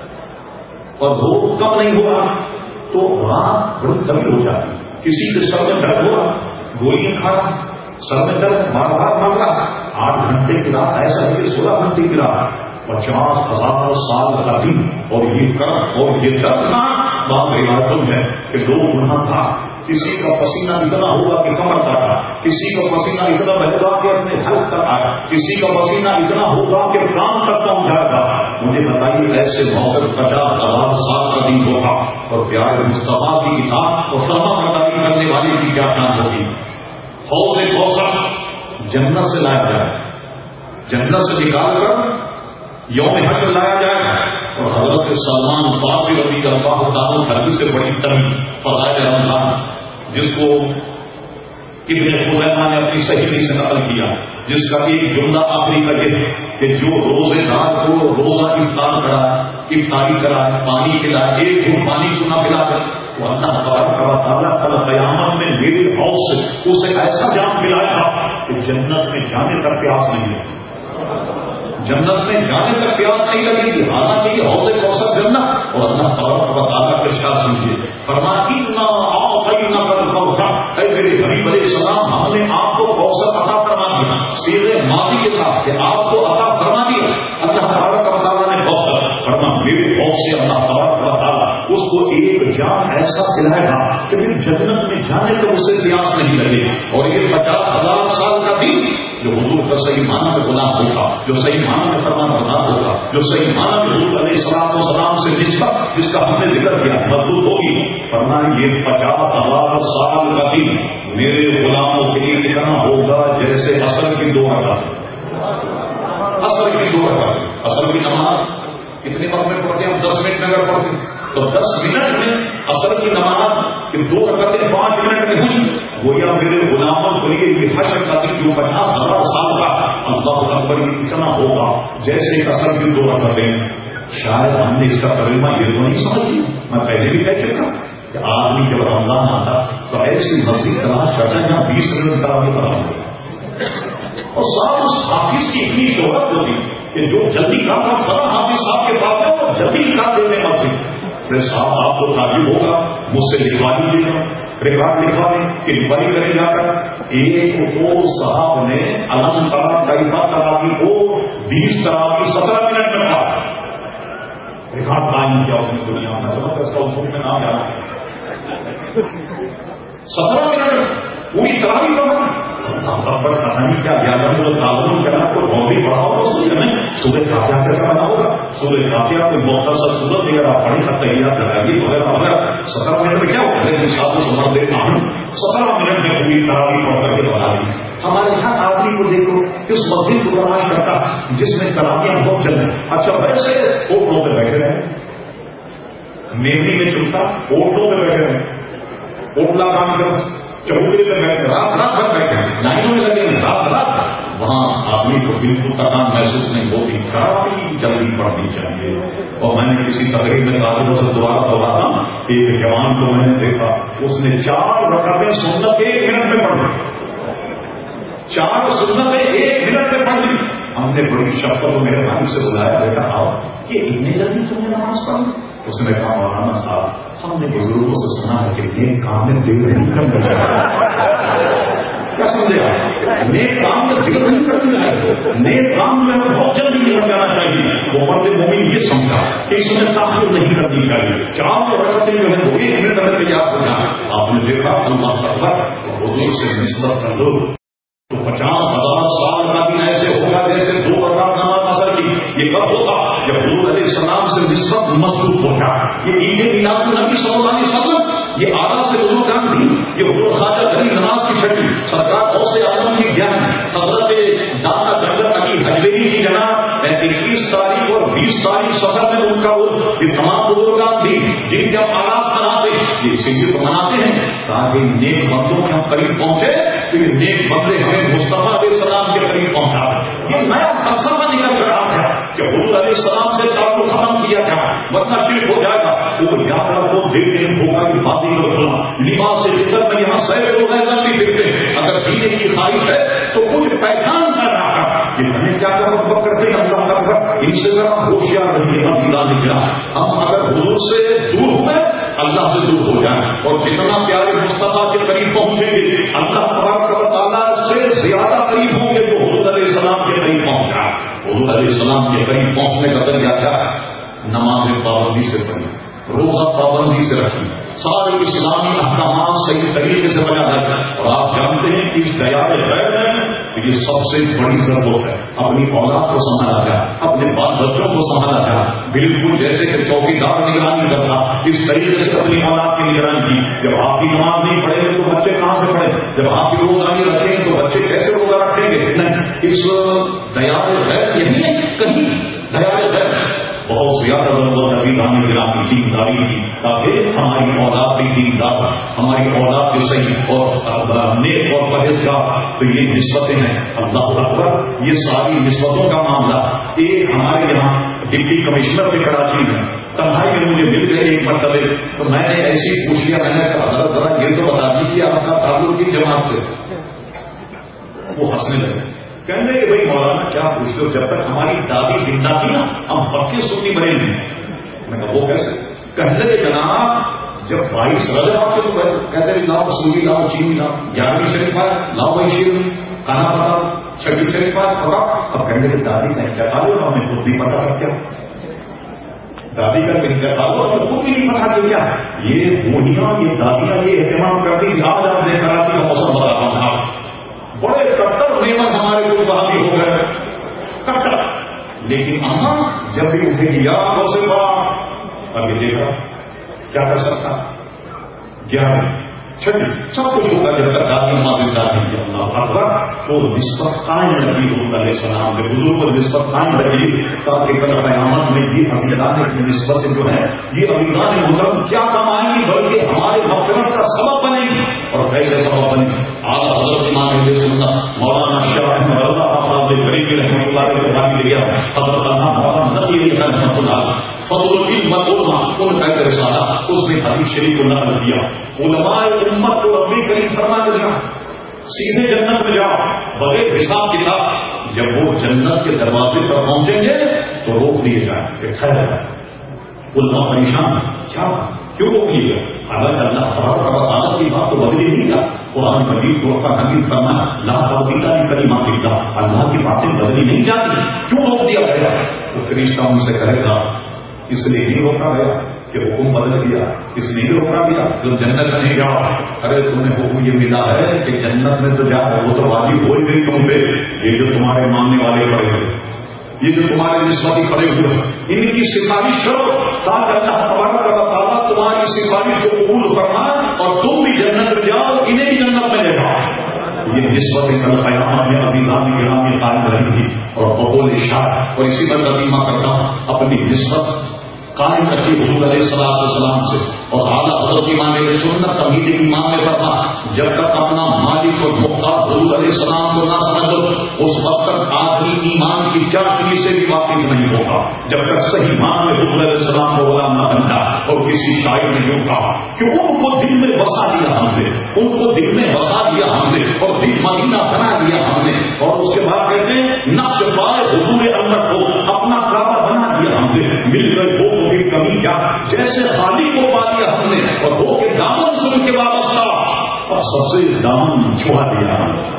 اور وہ کم نہیں ہوا تو رات بڑی طویل ہو جاتی، کسی کے سر میں درد ہوا گولیاں کھا رہا، سر میں درد بار بار مانگ رہا، 8 گھنٹے کی رات ایسا ہے کہ 16 گھنٹے کی رات، 50,000 سال کا دن، اور یہ کرم اور یہ دردناک بات روایتوں ہے کہ لوگ گناہ تھا، کسی کا پسینہ اتنا ہوگا کہ کمر تک آیا، کسی کا پسینہ اتنا ہوگا کہ اپنے حلق تک آیا، کسی کا پسینہ اتنا ہوگا کہ کام تک پہنچ جائے گا۔ مجھے بتائیے ایسے موقع 50,000 سال کا دن ہوگا، اور پیارے مصطفیٰ کی اطاعت اور فرما برداری کرنے والے کی کیا شان ہوگی؟ حوض کوثر جنت سے لایا جائے، جنت سے نکال کر یوم حشر لایا جائے، اور حضرت سلمان فارسی رضی اللہ تعالیٰ عنہ سے بڑی تنگ فضائل رمضان جس کو ابن خزیمہ نے اپنی صحیح سے نقل کیا، جس کا ایک جملہ آخری کا یہ کہ جو روزے دار کو روزہ افطاری کرائے، پانی پلائے، ایک گھونٹ پانی کو نہ پلا کر، تو اللہ تبارک و تعالیٰ قیامت میں میرے حوض سے اسے ایسا جام پلائے گا کہ جنت میں جانے تک پیاس نہیں ہے، جنت میں جانے تک پیاس نہیں لگے گی، حالانکہ یہ حوض کوثر جنت، اور اللہ تبارک و تعالیٰ کے ارشاد سمجھیے فرمایا اے میرے حبیب علیہ السلام ہم نے آپ کو کوثر عطا فرما دیا، صیغہ ماضی کے ساتھ کہ آپ کو عطا فرما دیا، اللہ تبارک و تعالیٰ نے کوثر فرما میرے حوض سے اللہ تبارک و تعالیٰ اس کو ایک جام ایسا پلائے گا کہ پھر جنت میں جانے تک اسے پیاس نہیں لگے، اور یہ 50,000 سال کا دن جو حضور کا صحیح معنی میں غلام ہوگا، جو صحیح معنی میں فرمان بردار ہوگا، جو صحیح معنی میں حضور علیہ السلام سے نسبت جس کا ہم نے ذکر کیا مضبوط ہوگی، فرمایا یہ 50,000 سال کا دن میرے غلاموں کے لیے اتنا ہوگا جیسے عصر کی 2 رکعت، عصر کی 2 رکعت، عصر کی نماز کتنے وقت میں پڑھتے ہیں ہم؟ 10 منٹ میں اگر پڑھتے ہیں تو 10 منٹ میں عصر کی نماز کہ 2 رکعتیں 5 منٹ میں ہوئی، گویا میرے غلاموں کے لیے یہ حشر کا دن جو 50,000 سال کا اللہ اکبر یہ اتنا ہوگا جیسے عصر کی 2 رکعتیں۔ شاید ہم نے اس کا ترجمہ یہ تو نہیں سمجھی، میں پہلے بھی کہہ چکا کہ آدمی جب رمضان آتا تو ایسی مسجد تلاش کرتا ہے جہاں 20 منٹ تراویح پڑھا ہو، اور ساتھ اس حافظ کی اتنی شہرت ہوتی کہ جو جلدی کام کا فلاں حافظ صاحب کے پاس ہے وہ جلدی کام دینے والی، میرے صاحب آپ کو تعلیم ہوگا مجھ سے لکھوا دیجیے گا، ریکارڈ لکھوا دیں کہ انکوائری کریں جا کر ایک کو صاحب نے علم تراویح کو 20 تراویح 17 منٹ میں پڑھا، ریکارڈ قائم کیا اس نے دنیا میں، سمجھ اس کا اصول میں نام جانا ہے 17 منٹ پوری تراویح پڑھا، بڑا کہانی کیا یاد ہے تعلق کرنا کو بھی پڑھا ہوگا اس میں صبح کافیہ کر کے بنا ہوگا، صبح کافیہ کوئی مختصر صورت وغیرہ پڑھی کا تیار لگائیے وغیرہ وغیرہ، 17 منٹ میں کیا ہوتا ہے ساتھ سمجھ دیتا ہوں 17 منٹ میں پوری تراویح پڑھ کر کے بنا دی۔ ہمارے ہر آدمی کو دیکھو اس مسجد کو تلاش کرتا جس میں تراویح بہت چل رہی، اچھا ویسے ہوٹلوں پہ بیٹھے رہے، میمنی میں چلتا ہوٹلوں پہ بیٹھے رہے، ہوٹلا کام کر چوکرے پہ بیٹھے رات بھر بیٹھے ہیں، لائنوں میں لگے ہیں رات وہاں آدمی کو بالکل تکان محسوس نہیں ہوتی، تراویح جلدی پڑھنی چاہیے۔ اور میں نے کسی تقریب میں طالبوں سے دوبارہ بولا تھا، ایک جوان کو میں نے دیکھا اس نے 4 رکعتیں سنت 1 منٹ میں پڑھ لی، 4 سنتیں 1 منٹ میں پڑھ لی۔ ہم نے بڑی شفقت و مہربانی سے بلایا، بیٹا آؤ، یہ اتنی جلدی تم نے نماز پڑھی؟ اس نے کہا مولانا صاحب ہم نے بزرگوں سے سنا ہے کہ نیک کام میں دل نہیں کرنا چاہیے. کیا سمجھے آپ؟ نیک کام میں دل نہیں کرنا چاہیے, نیک کام میں ہمیں بہت جلدی نکل جانا چاہیے. وہ مرد مومن یہ سمجھا کہ اس میں تاخیر نہیں کرنی چاہیے. چار رکعتیں جو ہے وہ 1 منٹ میں تیار ہو جائیں. آپ نے دیکھا اللہ اکبر حضور سے نسبت کر دو تو 50,000 سال کا دن ایسے ہوگا جیسے 2 رکعت نماز اثر کی. یہ کب ہوگا؟ جب حضور علیہ السلام سے نسبت مضبوط ہوگا. یہ عید میلاد النبی صلی اللہ علیہ وسلم یہ آدھا سے حضور جان دی. یہ حضور خواجہ غریب نواز کی شکل سرکار غوث اعظم کی جان حضرت داتا جنگل علی حجویری کی جناب 21 تاریخ اور 20 تاریخ سفر میں ان کا یہ تمام بزرگان بھی جن کے آغاز مناتے یہ اسی لیے تو مناتے ہیں تاکہ نیک بندوں کے ہم قریب پہنچے تو یہ نیک بندے ہمیں مصطفیٰ علیہ السلام کے قریب پہنچا دیں. یہ نیا فلسفہ نکل کر آتا ہے کہ حضور علیہ السلام سے تعلق ختم کیا جائے ورنہ شرک ہو جائے گا. وہ یاد رکھو دیکھنے ہوگا کہ باتیں کو سنا لباس عزت میں یہاں سیر لوگ بھی پھرتے ہیں. اگر جینے کی خواہش ہے تو کچھ پہچان کر رہا ہے یہ ہمیں کیا کر وقت کرتے ہیں اللہ کا ان سے ذرا ہوشیار رہیے گا. ہم اگر حضور سے دور ہوئے اللہ سے دور ہو جائیں اور جتنا پیارے مصطفیٰ کے قریب پہنچیں گے اللہ تبارک و تعالیٰ سے زیادہ قریب ہوں گے جو حضور علیہ السلام کے قریب پہنچ جائے. حضور علیہ السلام کے قریب پہنچنے کا ذریعہ کیا ہے؟ نماز پابندی سے پڑھی, روزہ پابندی سے رکھی, سارے اسلامی احکامات صحیح طریقے سے بنا جاتا ہے. اور آپ جانتے ہیں کہ اس دیار غیر میں یہ سب سے بڑی ضرورت ہے. اپنی اولاد کو سنبھالا جائے, اپنے بال بچوں کو سنبھالا جائے, بالکل جیسے کہ چوکیدار نگرانی کرتا اس طریقے سے اپنی اولاد کی نگرانی کی. جب آپ کی نماز نہیں پڑھیں گے تو بچے کہاں سے پڑھیں؟ جب آپ کی روزہ نہیں رکھیں گے تو بچے کیسے روزہ رکھیں گے؟ نہیں, اس دیار غیر یہی ہے کہیں دیار غیر بہت زیادہ ضرورت ہے نگرانی دینداری کی تاکہ ہماری اولاد بھی دیندار, ہماری اولاد بھی صحیح اور نیک اور پرہیزگار. تو یہ نسبتیں ہیں اللہ اکبر. یہ ساری نسبتوں کا معاملہ ایک ہمارے یہاں ڈپٹی کمشنر کے کراچی میں تنہائی میں مجھے مل گئے ایک مرتبہ. تو میں نے ایسی پوچھ لیا, میں نے کہا حضرت ذرا یہ تو بتا دیجیے آپ کا تعلق کی جماعت سے. وہ ہنسنے لگے, کہنے کہ بھائی مولانا کیا پوچھتے ہو, جب تک ہماری دادی زندہ تھی نا ہم پکے سنی بنے نہیں. میں کہا وہ کیسے؟ کہنے کہ جناب جب 22 رجب آتے تو کہتے ہیں لاؤ سوری لاؤ چینی لاؤ, 11ویں شریف آئے لاؤ بھائی شیر کھانا بتاؤ, 6ویں شریف آئے پکاؤ. اب کہنے کہ دادی کا انتقال ہو ہمیں خود بھی پتا کر کیا دادی کا انتقال ہو ہمیں خود بھی نہیں پتا کہ کیا یہ بوڑھیاں یہ دادیاں یہ اہتمام کرتی. آج آپ نے کراچی کا موسم بتا رہا ہوں, بڑے کٹر نعمت ہمارے کو بحالی ہو گئے کٹر, لیکن اماں جب بھی اٹھے گی یا سے بات ابھی دیکھا کیا کر سکتا 11 چھٹی سب کچھ ہوگا جب تک دادی اماں زندہ نہیں. اللہ اکبر. تو نسبت قائم رکھی حضور علیہ السلام کے بزرگ کو نسبت قائم رکھی تاکہ کل قیامت میں یہ عزیزان کی نسبتیں جو ہیں یہ عزیزان محترم کیا کام آئیں گی بلکہ ہمارے مغفرت کا سبب بنے گی. اور کیسے سبب بنے گی؟ اعلیٰ حضرت امام اہل سنت مولانا شاہ احمد رضا صاحب نے غریبی رحمۃ اللہ کے بات لیا. حضرت علامہ نقی رحمۃ اللہ فضل العلم والعلماء ان کا رسالہ اس نے حدیث شریف کو نقل کیا. علماء امت کو ربی کریم فرما کے دیا سیدھے جنت میں جاؤ بغیر حساب کتاب. جب وہ جنت کے دروازے پر پہنچیں گے تو روک دیے جائیں کہ ٹھہر جائے. علماء پریشان کیا کیوں روک لیے گا؟ حالانکہ اللہ تعالیٰ کی بات تو بدلی نہیں تھا. قرآن مجید کو حمید فرمایا لا تبدیل لکلمات اللہ, اللہ کی باتیں بدلی نہیں جاتی. کیوں روک دیا گیا؟ تو فرشتہ ان سے کہے گا اس لیے نہیں روکا گیا کہ حکم بدل گیا, اس لیے روکا گیا جو جنت میں نہیں جاؤ. ارے تمہیں حکم یہ ملا ہے کہ جنت میں تو جا, وہ تو واجب ہو گئی تم پہ. یہ جو تمہارے ماننے والے پڑے ہوئے, یہ جو تمہارے نسبتی کھڑے ہوئے, ان کی سفارش کرو تاکہ اللہ تبارک و تعالیٰ تمہاری سفارش کو قبول فرمائے اور تم بھی جنت میں جاؤ, انہیں بھی جنت میں لے جاؤ. یہ نسبت کل قیامت میں عزیزان گرامی قائم رہے گی. اور بقول شاہ اور اسی پر ترجمہ کرتا ہوں اپنی نسبت قائم رکھی حضور علیہ السلام سے. اور اعلیٰ حضرت امام سنت تمہید ایمان میں فرما جب تک اپنا مالک اور مختار حضور علیہ السلام کو نہ سمجھو اس وقت تک آدمی ایمان کی چاٹنی سے بھی واقف نہیں ہوگا. جب تک صحیح مان میں حضور علیہ السلام کو غلام نہ بنتا. اور کسی شاعر نے یوں کہا کہ ان کو دل میں بسا دیا ہم نے, ان کو دل میں بسا دیا ہم نے اور دل مدینہ بنا دیا ہم نے. اور اس کے بعد کہتے ہیں نقش پائے حضور اللہ کو اپنا کعبہ بنا دیا ہم نے. مل کر وہ بھی کمی دیا جیسے خالق کو پا دیا ہم نے اور ہو کے دامن سے ان کے وابستہ اور سب سے دامن چھوڑا دیا